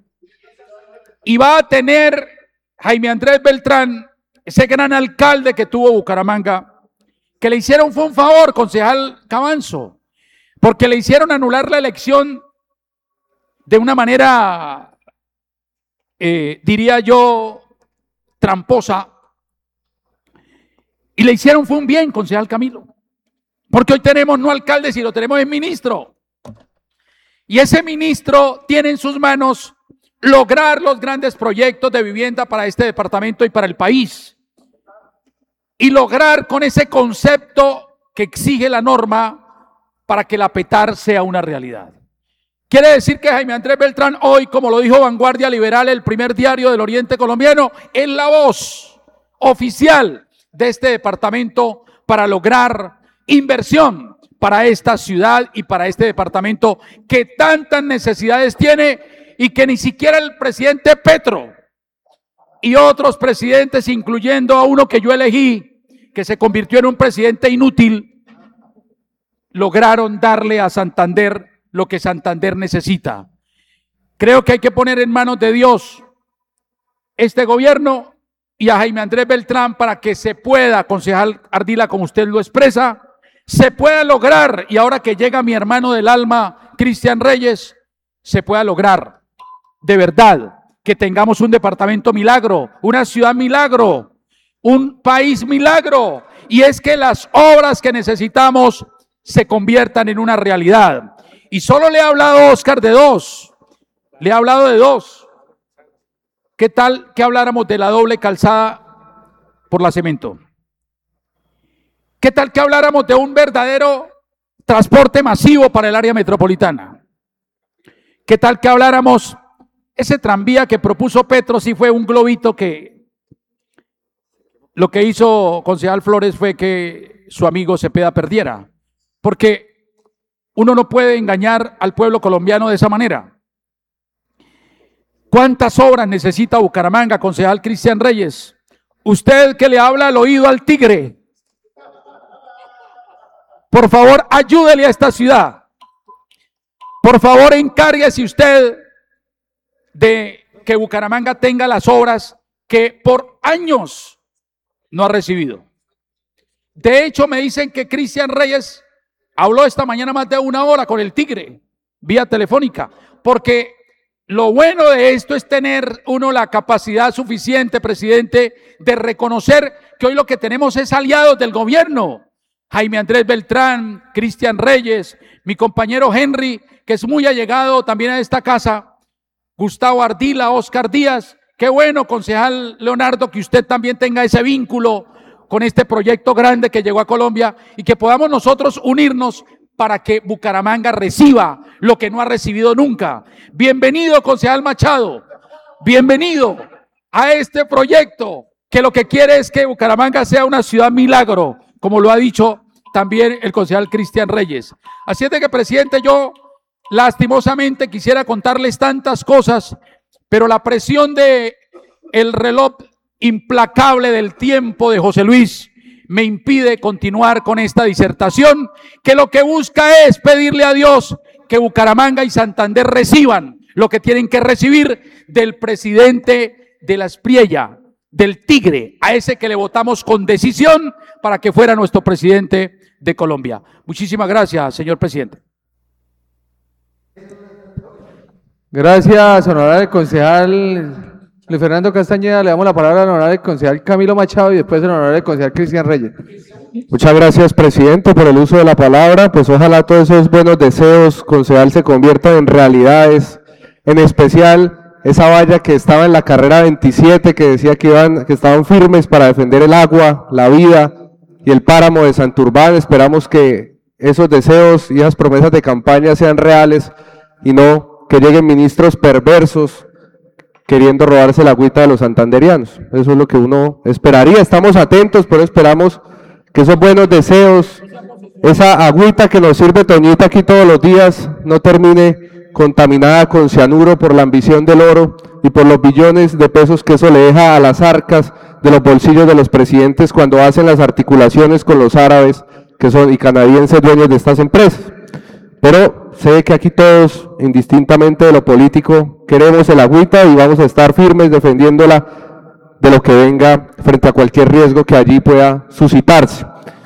Y va a tener Jaime Andrés Beltrán, ese gran alcalde que tuvo Bucaramanga, que le hicieron fue un favor, concejal Cabanzo, porque le hicieron anular la elección de una manera, eh, diría yo, tramposa, y le hicieron fue un bien, concejal Camilo, porque hoy tenemos no alcalde, sino tenemos el ministro, y ese ministro tiene en sus manos lograr los grandes proyectos de vivienda para este departamento y para el país, y lograr con ese concepto que exige la norma para que la PETAR sea una realidad. Quiere decir que Jaime Andrés Beltrán hoy, como lo dijo Vanguardia Liberal, el primer diario del Oriente Colombiano, es la voz oficial de este departamento para lograr inversión para esta ciudad y para este departamento que tantas necesidades tiene y que ni siquiera el presidente Petro y otros presidentes, incluyendo a uno que yo elegí, que se convirtió en un presidente inútil, lograron darle a Santander lo que Santander necesita. Creo que hay que poner en manos de Dios este gobierno y a Jaime Andrés Beltrán para que se pueda, concejal Ardila, como usted lo expresa, se pueda lograr, y ahora que llega mi hermano del alma, Cristian Reyes, se pueda lograr de verdad que tengamos un departamento milagro, una ciudad milagro, un país milagro, y es que las obras que necesitamos se conviertan en una realidad. Y solo le he hablado, Oscar, de dos. Le he hablado de dos. ¿Qué tal que habláramos de la doble calzada por la Cemento? ¿Qué tal que habláramos de un verdadero transporte masivo para el área metropolitana? ¿Qué tal que habláramos, ese tranvía que propuso Petro, sí fue un globito que lo que hizo concejal Flores fue que su amigo Cepeda perdiera? Porque uno no puede engañar al pueblo colombiano de esa manera. ¿Cuántas obras necesita Bucaramanga, concejal Cristian Reyes? Usted que le habla al oído al tigre, por favor, ayúdele a esta ciudad. Por favor, encárguese usted de que Bucaramanga tenga las obras que por años no ha recibido. De hecho, me dicen que Cristian Reyes habló esta mañana más de una hora con el tigre, vía telefónica, porque lo bueno de esto es tener uno la capacidad suficiente, presidente, de reconocer que hoy lo que tenemos es aliados del gobierno. Jaime Andrés Beltrán, Cristian Reyes, mi compañero Henry, que es muy allegado también a esta casa, Gustavo Ardila, Oscar Díaz. Qué bueno, concejal Leonardo, que usted también tenga ese vínculo con este proyecto grande que llegó a Colombia y que podamos nosotros unirnos para que Bucaramanga reciba lo que no ha recibido nunca. Bienvenido, concejal Machado, bienvenido a este proyecto que lo que quiere es que Bucaramanga sea una ciudad milagro, como lo ha dicho también el concejal Cristian Reyes. Así es de que, presidente, yo lastimosamente quisiera contarles tantas cosas, pero la presión de el reloj implacable del tiempo de José Luis me impide continuar con esta disertación, que lo que busca es pedirle a Dios que Bucaramanga y Santander reciban lo que tienen que recibir del presidente de la Espriella, del Tigre, a ese que le votamos con decisión para que fuera nuestro presidente de Colombia. Muchísimas gracias, señor presidente. Gracias, honorable concejal Luis Fernando Castañeda. Le damos la palabra al honorable concejal Camilo Machado y después al honorable concejal Cristian Reyes. Muchas gracias, presidente, por el uso de la palabra. Pues ojalá todos esos buenos deseos, concejal, se conviertan en realidades, en especial esa valla que estaba en la carrera veintisiete, que decía que, iban, que estaban firmes para defender el agua, la vida y el páramo de Santurbán. Esperamos que esos deseos y esas promesas de campaña sean reales y no que lleguen ministros perversos queriendo robarse la agüita de los santanderianos. Eso es lo que uno esperaría. Estamos atentos, pero esperamos que esos buenos deseos, esa agüita que nos sirve Toñita aquí todos los días, no termine contaminada con cianuro por la ambición del oro y por los billones de pesos que eso le deja a las arcas de los bolsillos de los presidentes cuando hacen las articulaciones con los árabes que son y canadienses dueños de estas empresas. Pero sé que aquí todos, indistintamente de lo político, queremos el agüita y vamos a estar firmes defendiéndola de lo que venga frente a cualquier riesgo que allí pueda suscitarse.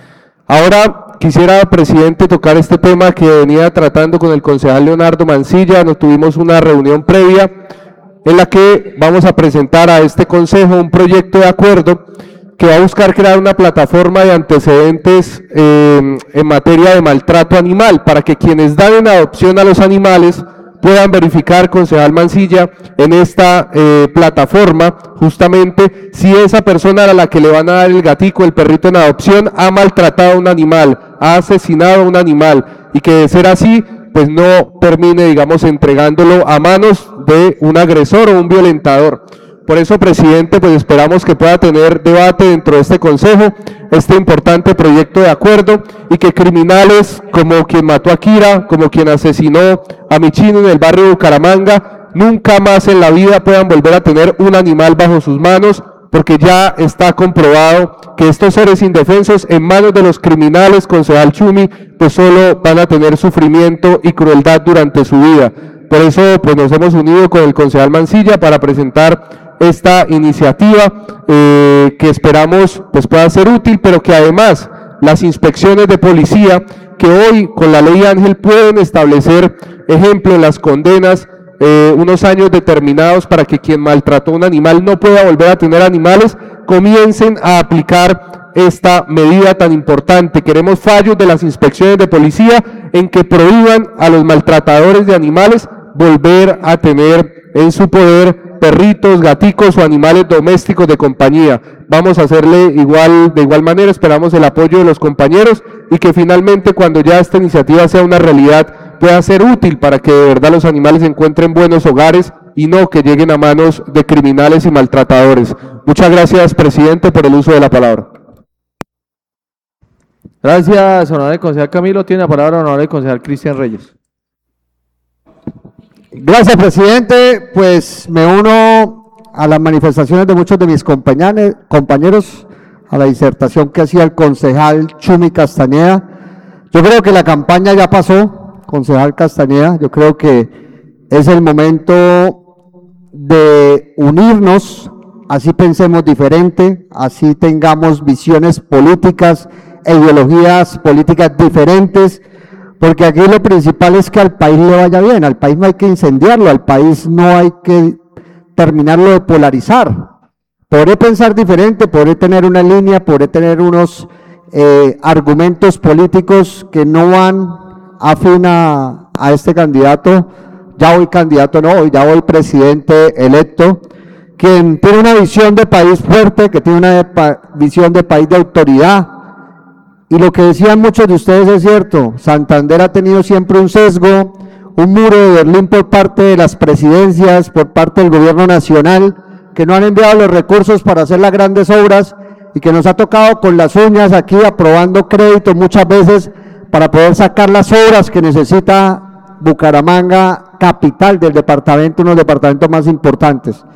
Ahora quisiera, presidente, tocar este tema que venía tratando con el concejal Leonardo Mancilla. Nos tuvimos una reunión previa en la que vamos a presentar a este consejo un proyecto de acuerdo que va a buscar crear una plataforma de antecedentes eh, en materia de maltrato animal, para que quienes dan en adopción a los animales puedan verificar, concejal Mancilla, en esta eh, plataforma, justamente, si esa persona a la que le van a dar el gatico, el perrito en adopción, ha maltratado a un animal, ha asesinado a un animal, y que de ser así, pues no termine, digamos, entregándolo a manos de un agresor o un violentador. Por eso, presidente, pues esperamos que pueda tener debate dentro de este consejo, este importante proyecto de acuerdo, y que criminales como quien mató a Kira, como quien asesinó a Michino en el barrio de Bucaramanga, nunca más en la vida puedan volver a tener un animal bajo sus manos, porque ya está comprobado que estos seres indefensos en manos de los criminales, concejal Chumi, pues solo van a tener sufrimiento y crueldad durante su vida. Por eso, pues nos hemos unido con el concejal Mancilla para presentar esta iniciativa eh, que esperamos pues pueda ser útil, pero que además las inspecciones de policía que hoy con la ley Ángel pueden establecer, ejemplo, las condenas, eh, unos años determinados para que quien maltrató a un animal no pueda volver a tener animales, comiencen a aplicar esta medida tan importante. Queremos fallos de las inspecciones de policía en que prohíban a los maltratadores de animales volver a tener en su poder perritos, gaticos o animales domésticos de compañía. Vamos a hacerle igual, de igual manera, esperamos el apoyo de los compañeros y que finalmente cuando ya esta iniciativa sea una realidad pueda ser útil para que de verdad los animales encuentren buenos hogares y no que lleguen a manos de criminales y maltratadores. Muchas gracias, presidente, por el uso de la palabra. Gracias, honorable concejal Camilo. Tiene la palabra honorable concejal Cristian Reyes. Gracias, presidente. Pues me uno a las manifestaciones de muchos de mis compañeros, compañeros a la disertación que hacía el concejal Chumi Castañeda. Yo creo que la campaña ya pasó, concejal Castañeda. Yo creo que es el momento de unirnos, así pensemos diferente, así tengamos visiones políticas e ideologías políticas diferentes, porque aquí lo principal es que al país le vaya bien. Al país no hay que incendiarlo, al país no hay que terminarlo de polarizar. Podré pensar diferente, podré tener una línea, podré tener unos eh, argumentos políticos que no van afín a, a este candidato. Ya hoy candidato no, hoy ya hoy presidente electo, quien tiene una visión de país fuerte, que tiene una de visión de país de autoridad. Y lo que decían muchos de ustedes es cierto, Santander ha tenido siempre un sesgo, un muro de Berlín por parte de las presidencias, por parte del gobierno nacional, que no han enviado los recursos para hacer las grandes obras y que nos ha tocado con las uñas aquí aprobando créditos muchas veces para poder sacar las obras que necesita Bucaramanga, capital del departamento, uno de los departamentos más importantes.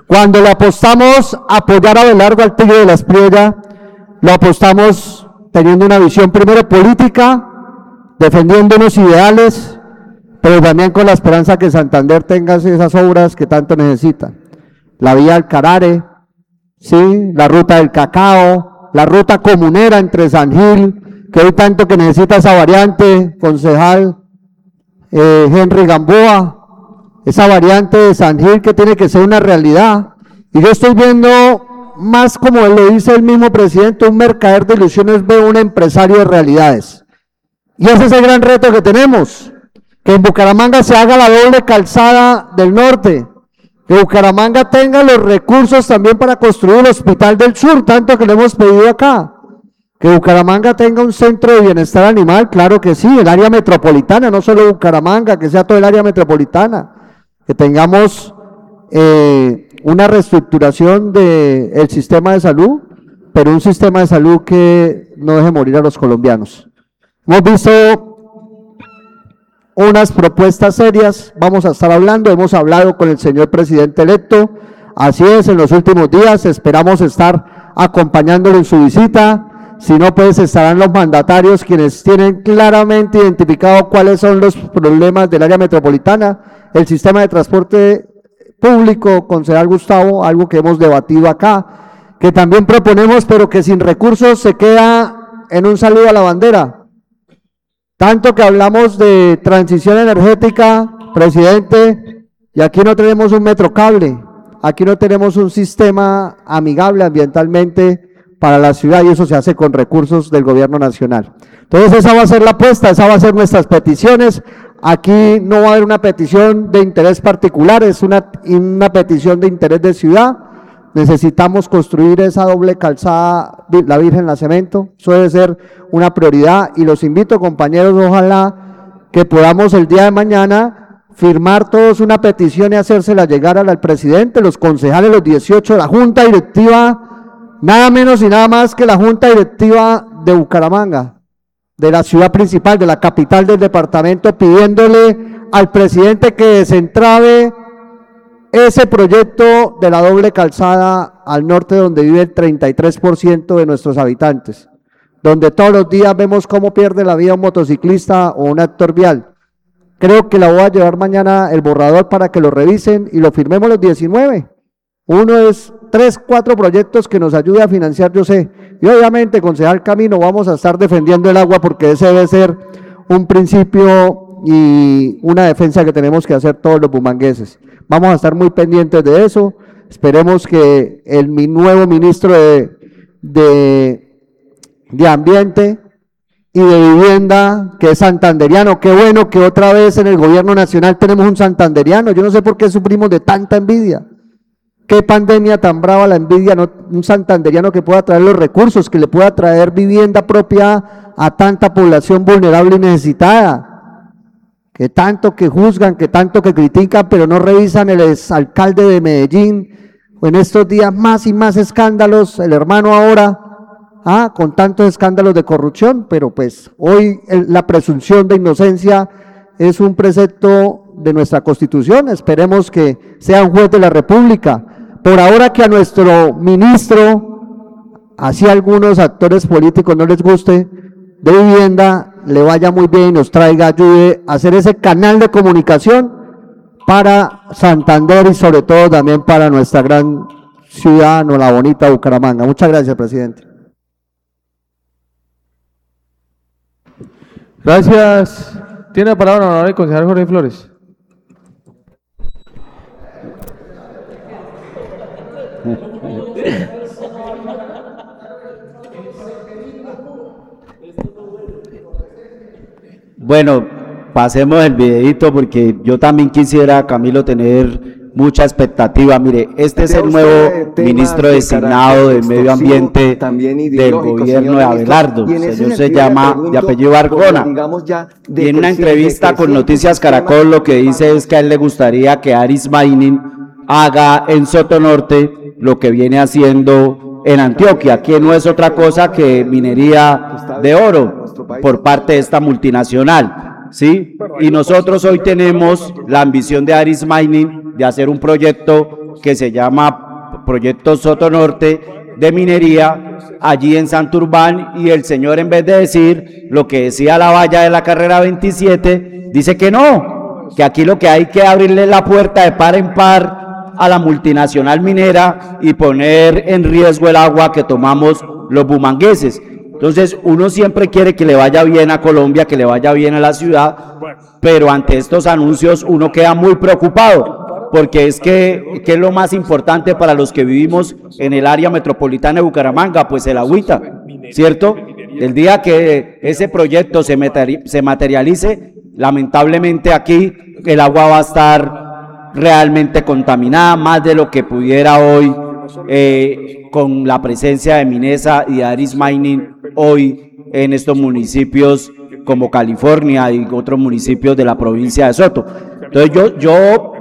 Cuando le apostamos a apoyar a Abelardo al Tigre de la Espriella, lo apostamos teniendo una visión primero política, defendiendo unos ideales, pero también con la esperanza que Santander tenga esas obras que tanto necesita. La vía al Carare, ¿sí? La ruta del cacao, la ruta comunera entre San Gil, que hoy tanto que necesita esa variante, concejal eh, Henry Gamboa, esa variante de San Gil que tiene que ser una realidad. Y yo estoy viendo, más como lo dice el mismo presidente, un mercader de ilusiones, veo un empresario de realidades. Y ese es el gran reto que tenemos, que en Bucaramanga se haga la doble calzada del norte, que Bucaramanga tenga los recursos también para construir el Hospital del Sur, tanto que lo hemos pedido acá. Que Bucaramanga tenga un centro de bienestar animal, claro que sí, el área metropolitana, no solo Bucaramanga, que sea todo el área metropolitana. Que tengamos eh, una reestructuración del sistema de salud, pero un sistema de salud que no deje morir a los colombianos. Hemos visto unas propuestas serias, vamos a estar hablando, hemos hablado con el señor presidente electo, así es, en los últimos días esperamos estar acompañándolo en su visita, si no pues estarán los mandatarios quienes tienen claramente identificado cuáles son los problemas del área metropolitana, el sistema de transporte público, concejal Gustavo, algo que hemos debatido acá, que también proponemos, pero que sin recursos se queda en un saludo a la bandera. Tanto que hablamos de transición energética, presidente, y aquí no tenemos un metrocable, aquí no tenemos un sistema amigable ambientalmente para la ciudad, y eso se hace con recursos del gobierno nacional. Entonces esa va a ser la apuesta, esa va a ser nuestras peticiones. Aquí no va a haber una petición de interés particular, es una, una petición de interés de ciudad. Necesitamos construir esa doble calzada, la Virgen La Cemento, eso debe ser una prioridad, y los invito, compañeros, ojalá que podamos el día de mañana firmar todos una petición y hacérsela llegar al presidente, los concejales, los dieciocho, la junta directiva, nada menos y nada más que la junta directiva de Bucaramanga, de la ciudad principal, de la capital del departamento, pidiéndole al presidente que desentrabe ese proyecto de la doble calzada al norte, donde vive el treinta y tres por ciento de nuestros habitantes, donde todos los días vemos cómo pierde la vida un motociclista o un actor vial. Creo que la voy a llevar mañana el borrador para que lo revisen y lo firmemos los diecinueve. Uno es tres, cuatro proyectos que nos ayude a financiar, yo sé. Y obviamente, concejal Camino, vamos a estar defendiendo el agua porque ese debe ser un principio y una defensa que tenemos que hacer todos los bumangueses. Vamos a estar muy pendientes de eso. Esperemos que el mi nuevo ministro de, de, de Ambiente y de Vivienda, que es santanderiano, qué bueno que otra vez en el gobierno nacional tenemos un santanderiano. Yo no sé por qué sufrimos de tanta envidia. Qué pandemia tan brava la envidia, no, un santanderiano que pueda traer los recursos, que le pueda traer vivienda propia a tanta población vulnerable y necesitada, que tanto que juzgan, que tanto que critican, pero no revisan el exalcalde de Medellín, o en estos días más y más escándalos, el hermano ahora, ah, con tantos escándalos de corrupción, pero pues hoy el, la presunción de inocencia es un precepto de nuestra Constitución, esperemos que sea un juez de la República. Por ahora que a nuestro ministro, así a algunos actores políticos no les guste, de vivienda, le vaya muy bien y nos traiga, ayude a hacer ese canal de comunicación para Santander y sobre todo también para nuestra gran ciudad, no la bonita Bucaramanga. Muchas gracias, presidente. Gracias. Tiene la palabra el honorable concejal Jorge Flores. Bueno, pasemos el videito porque yo también quisiera, Camilo, tener mucha expectativa. Mire, este es el nuevo ministro designado de Medio Ambiente del gobierno de Abelardo. El señor se llama de apellido Arjona. Y en una entrevista con Noticias Caracol lo que dice es que a él le gustaría que Aris Mining haga en Soto Norte lo que viene haciendo en Antioquia, que no es otra cosa que minería de oro por parte de esta multinacional, ¿sí? Y nosotros hoy tenemos la ambición de Aris Mining de hacer un proyecto que se llama Proyecto Soto Norte de minería allí en Santurbán, y el señor, en vez de decir lo que decía la valla de la carrera veintisiete, dice que no, que aquí lo que hay que abrirle la puerta de par en par a la multinacional minera y poner en riesgo el agua que tomamos los bumangueses. Entonces uno siempre quiere que le vaya bien a Colombia, que le vaya bien a la ciudad, pero ante estos anuncios uno queda muy preocupado, porque es que, ¿qué es lo más importante para los que vivimos en el área metropolitana de Bucaramanga? Pues el agüita, ¿cierto? El día que ese proyecto se, meteri- se materialice, lamentablemente aquí el agua va a estar realmente contaminada, más de lo que pudiera hoy, eh, con la presencia de Minesa y de Aris Mining hoy en estos municipios como California y otros municipios de la provincia de Soto. Entonces yo, yo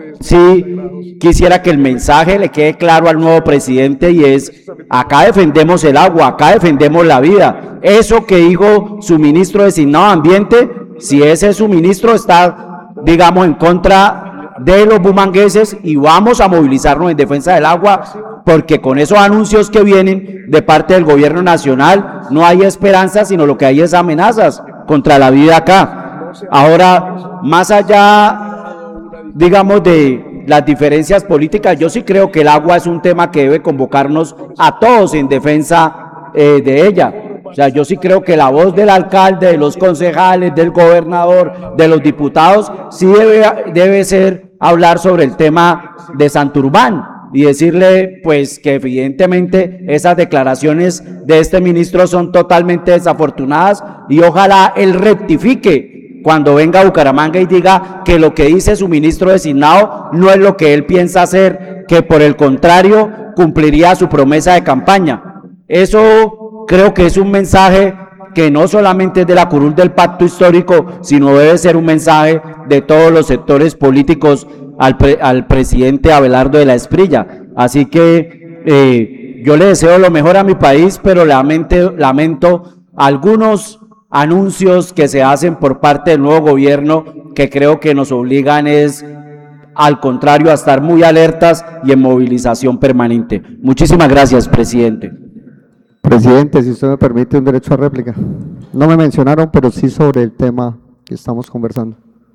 sí quisiera que el mensaje le quede claro al nuevo presidente, y es: acá defendemos el agua, acá defendemos la vida. Eso que dijo su ministro designado de Ambiente, si ese es su ministro, está, digamos, en contra de los bumangueses, y vamos a movilizarnos en defensa del agua, porque con esos anuncios que vienen de parte del gobierno nacional no hay esperanza, sino lo que hay es amenazas contra la vida acá. Ahora, más allá, digamos, de las diferencias políticas, yo sí creo que el agua es un tema que debe convocarnos a todos en defensa eh, de ella. O sea, yo sí creo que la voz del alcalde, de los concejales, del gobernador, de los diputados, sí debe, debe ser hablar sobre el tema de Santurbán y decirle, pues, que evidentemente esas declaraciones de este ministro son totalmente desafortunadas, y ojalá él rectifique cuando venga a Bucaramanga y diga que lo que dice su ministro designado no es lo que él piensa hacer, que por el contrario cumpliría su promesa de campaña. Eso creo que es un mensaje que no solamente es de la curul del pacto histórico, sino debe ser un mensaje de todos los sectores políticos al, pre, al presidente Abelardo de la Esprilla. Así que eh, yo le deseo lo mejor a mi país, pero lamento, lamento algunos anuncios que se hacen por parte del nuevo gobierno, que creo que nos obligan es, al contrario, a estar muy alertas y en movilización permanente. Muchísimas gracias, presidente. Presidente, si usted me permite un derecho a réplica. No me mencionaron, pero sí sobre el tema que estamos conversando.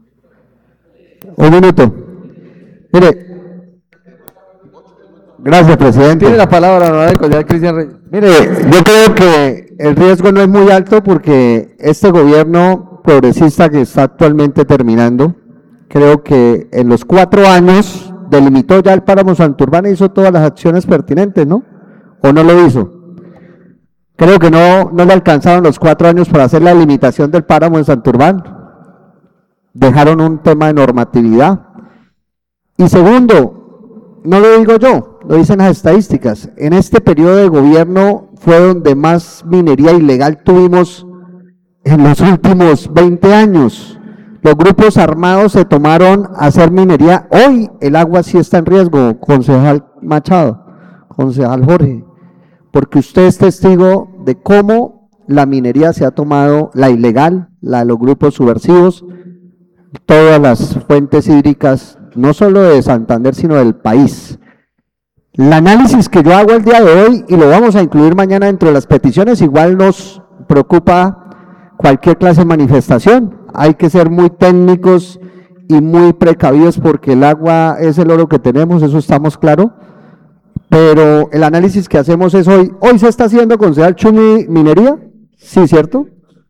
Un minuto. Mire. Gracias, presidente. Tiene la palabra, honorable concejal Cristian Reyes. Mire, yo creo que el riesgo no es muy alto, porque este gobierno progresista que está actualmente terminando, creo que en los cuatro años delimitó ya el páramo Santurbán e hizo todas las acciones pertinentes, ¿no? ¿O no lo hizo? Creo que no, no le alcanzaron los cuatro años para hacer la limitación del páramo en Santurbán. Dejaron un tema de normatividad. Y segundo, no lo digo yo, lo dicen las estadísticas. En este periodo de gobierno fue donde más minería ilegal tuvimos en los últimos veinte años. Los grupos armados se tomaron a hacer minería. Hoy el agua sí está en riesgo, concejal Machado, concejal Jorge, porque usted es testigo de cómo la minería se ha tomado, la ilegal, la de los grupos subversivos, todas las fuentes hídricas, no solo de Santander, sino del país. El análisis que yo hago el día de hoy, y lo vamos a incluir mañana dentro de las peticiones, igual nos preocupa cualquier clase de manifestación. Hay que ser muy técnicos y muy precavidos, porque el agua es el oro que tenemos, eso estamos claros. Pero el análisis que hacemos es hoy. ¿Hoy se está haciendo, concejal Chumi, minería? Sí, ¿cierto?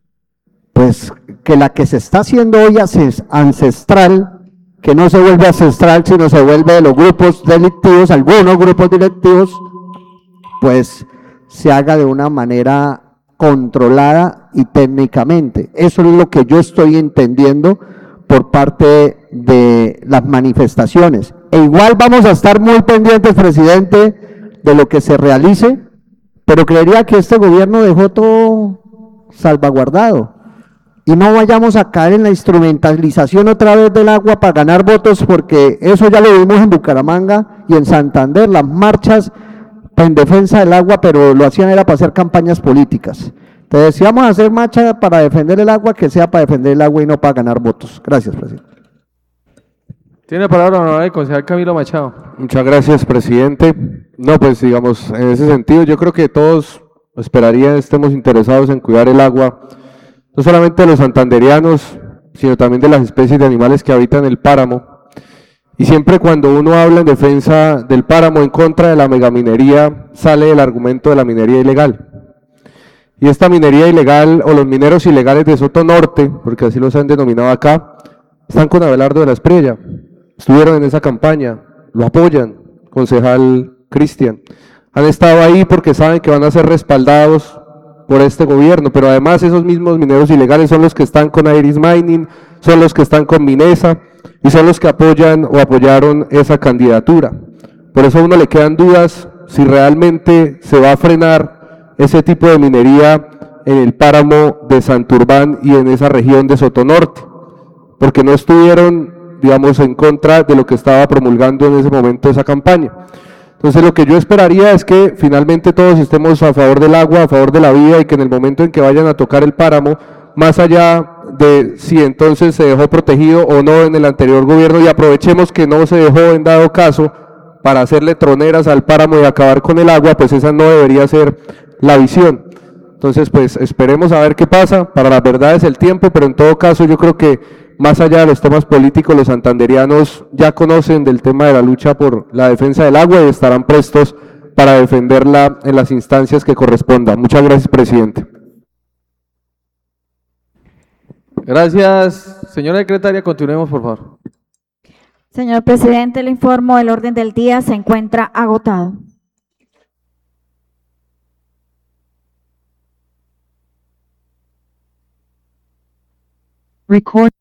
Pues que la que se está haciendo hoy es ancestral, que no se vuelve ancestral, sino se vuelve de los grupos delictivos, algunos grupos delictivos, pues se haga de una manera controlada y técnicamente. Eso es lo que yo estoy entendiendo por parte de las manifestaciones. E igual vamos a estar muy pendientes, presidente, de lo que se realice, pero creería que este gobierno dejó todo salvaguardado. Y no vayamos a caer en la instrumentalización otra vez del agua para ganar votos, porque eso ya lo vimos en Bucaramanga y en Santander, las marchas en defensa del agua, pero lo hacían era para hacer campañas políticas. Entonces, si vamos a hacer marcha para defender el agua, que sea para defender el agua y no para ganar votos. Gracias, presidente. Tiene la palabra honorable el concejal Camilo Machado. Muchas gracias, presidente. No, pues digamos, en ese sentido, yo creo que todos esperarían, estemos interesados en cuidar el agua, no solamente de los santanderianos, sino también de las especies de animales que habitan el páramo. Y siempre cuando uno habla en defensa del páramo, en contra de la megaminería, sale el argumento de la minería ilegal. Y esta minería ilegal, o los mineros ilegales de Soto Norte, porque así los han denominado acá, están con Abelardo de la Espriella. Estuvieron en esa campaña, lo apoyan, concejal Cristian. Han estado ahí porque saben que van a ser respaldados por este gobierno, pero además esos mismos mineros ilegales son los que están con Iris Mining, son los que están con Minesa y son los que apoyan o apoyaron esa candidatura. Por eso a uno le quedan dudas si realmente se va a frenar ese tipo de minería en el páramo de Santurbán y en esa región de Sotonorte, porque no estuvieron, digamos, en contra de lo que estaba promulgando en ese momento esa campaña. Entonces lo que yo esperaría es que finalmente todos estemos a favor del agua, a favor de la vida, y que en el momento en que vayan a tocar el páramo, más allá de si entonces se dejó protegido o no en el anterior gobierno, y aprovechemos que no se dejó en dado caso para hacerle troneras al páramo y acabar con el agua, pues esa no debería ser la visión. Entonces pues esperemos a ver qué pasa, para la verdad es el tiempo, pero en todo caso yo creo que más allá de los temas políticos, los santanderianos ya conocen del tema de la lucha por la defensa del agua y estarán prestos para defenderla en las instancias que correspondan. Muchas gracias, presidente. Gracias. Señora secretaria, continuemos, por favor. Señor presidente, le informo, el orden del día se encuentra agotado. Record.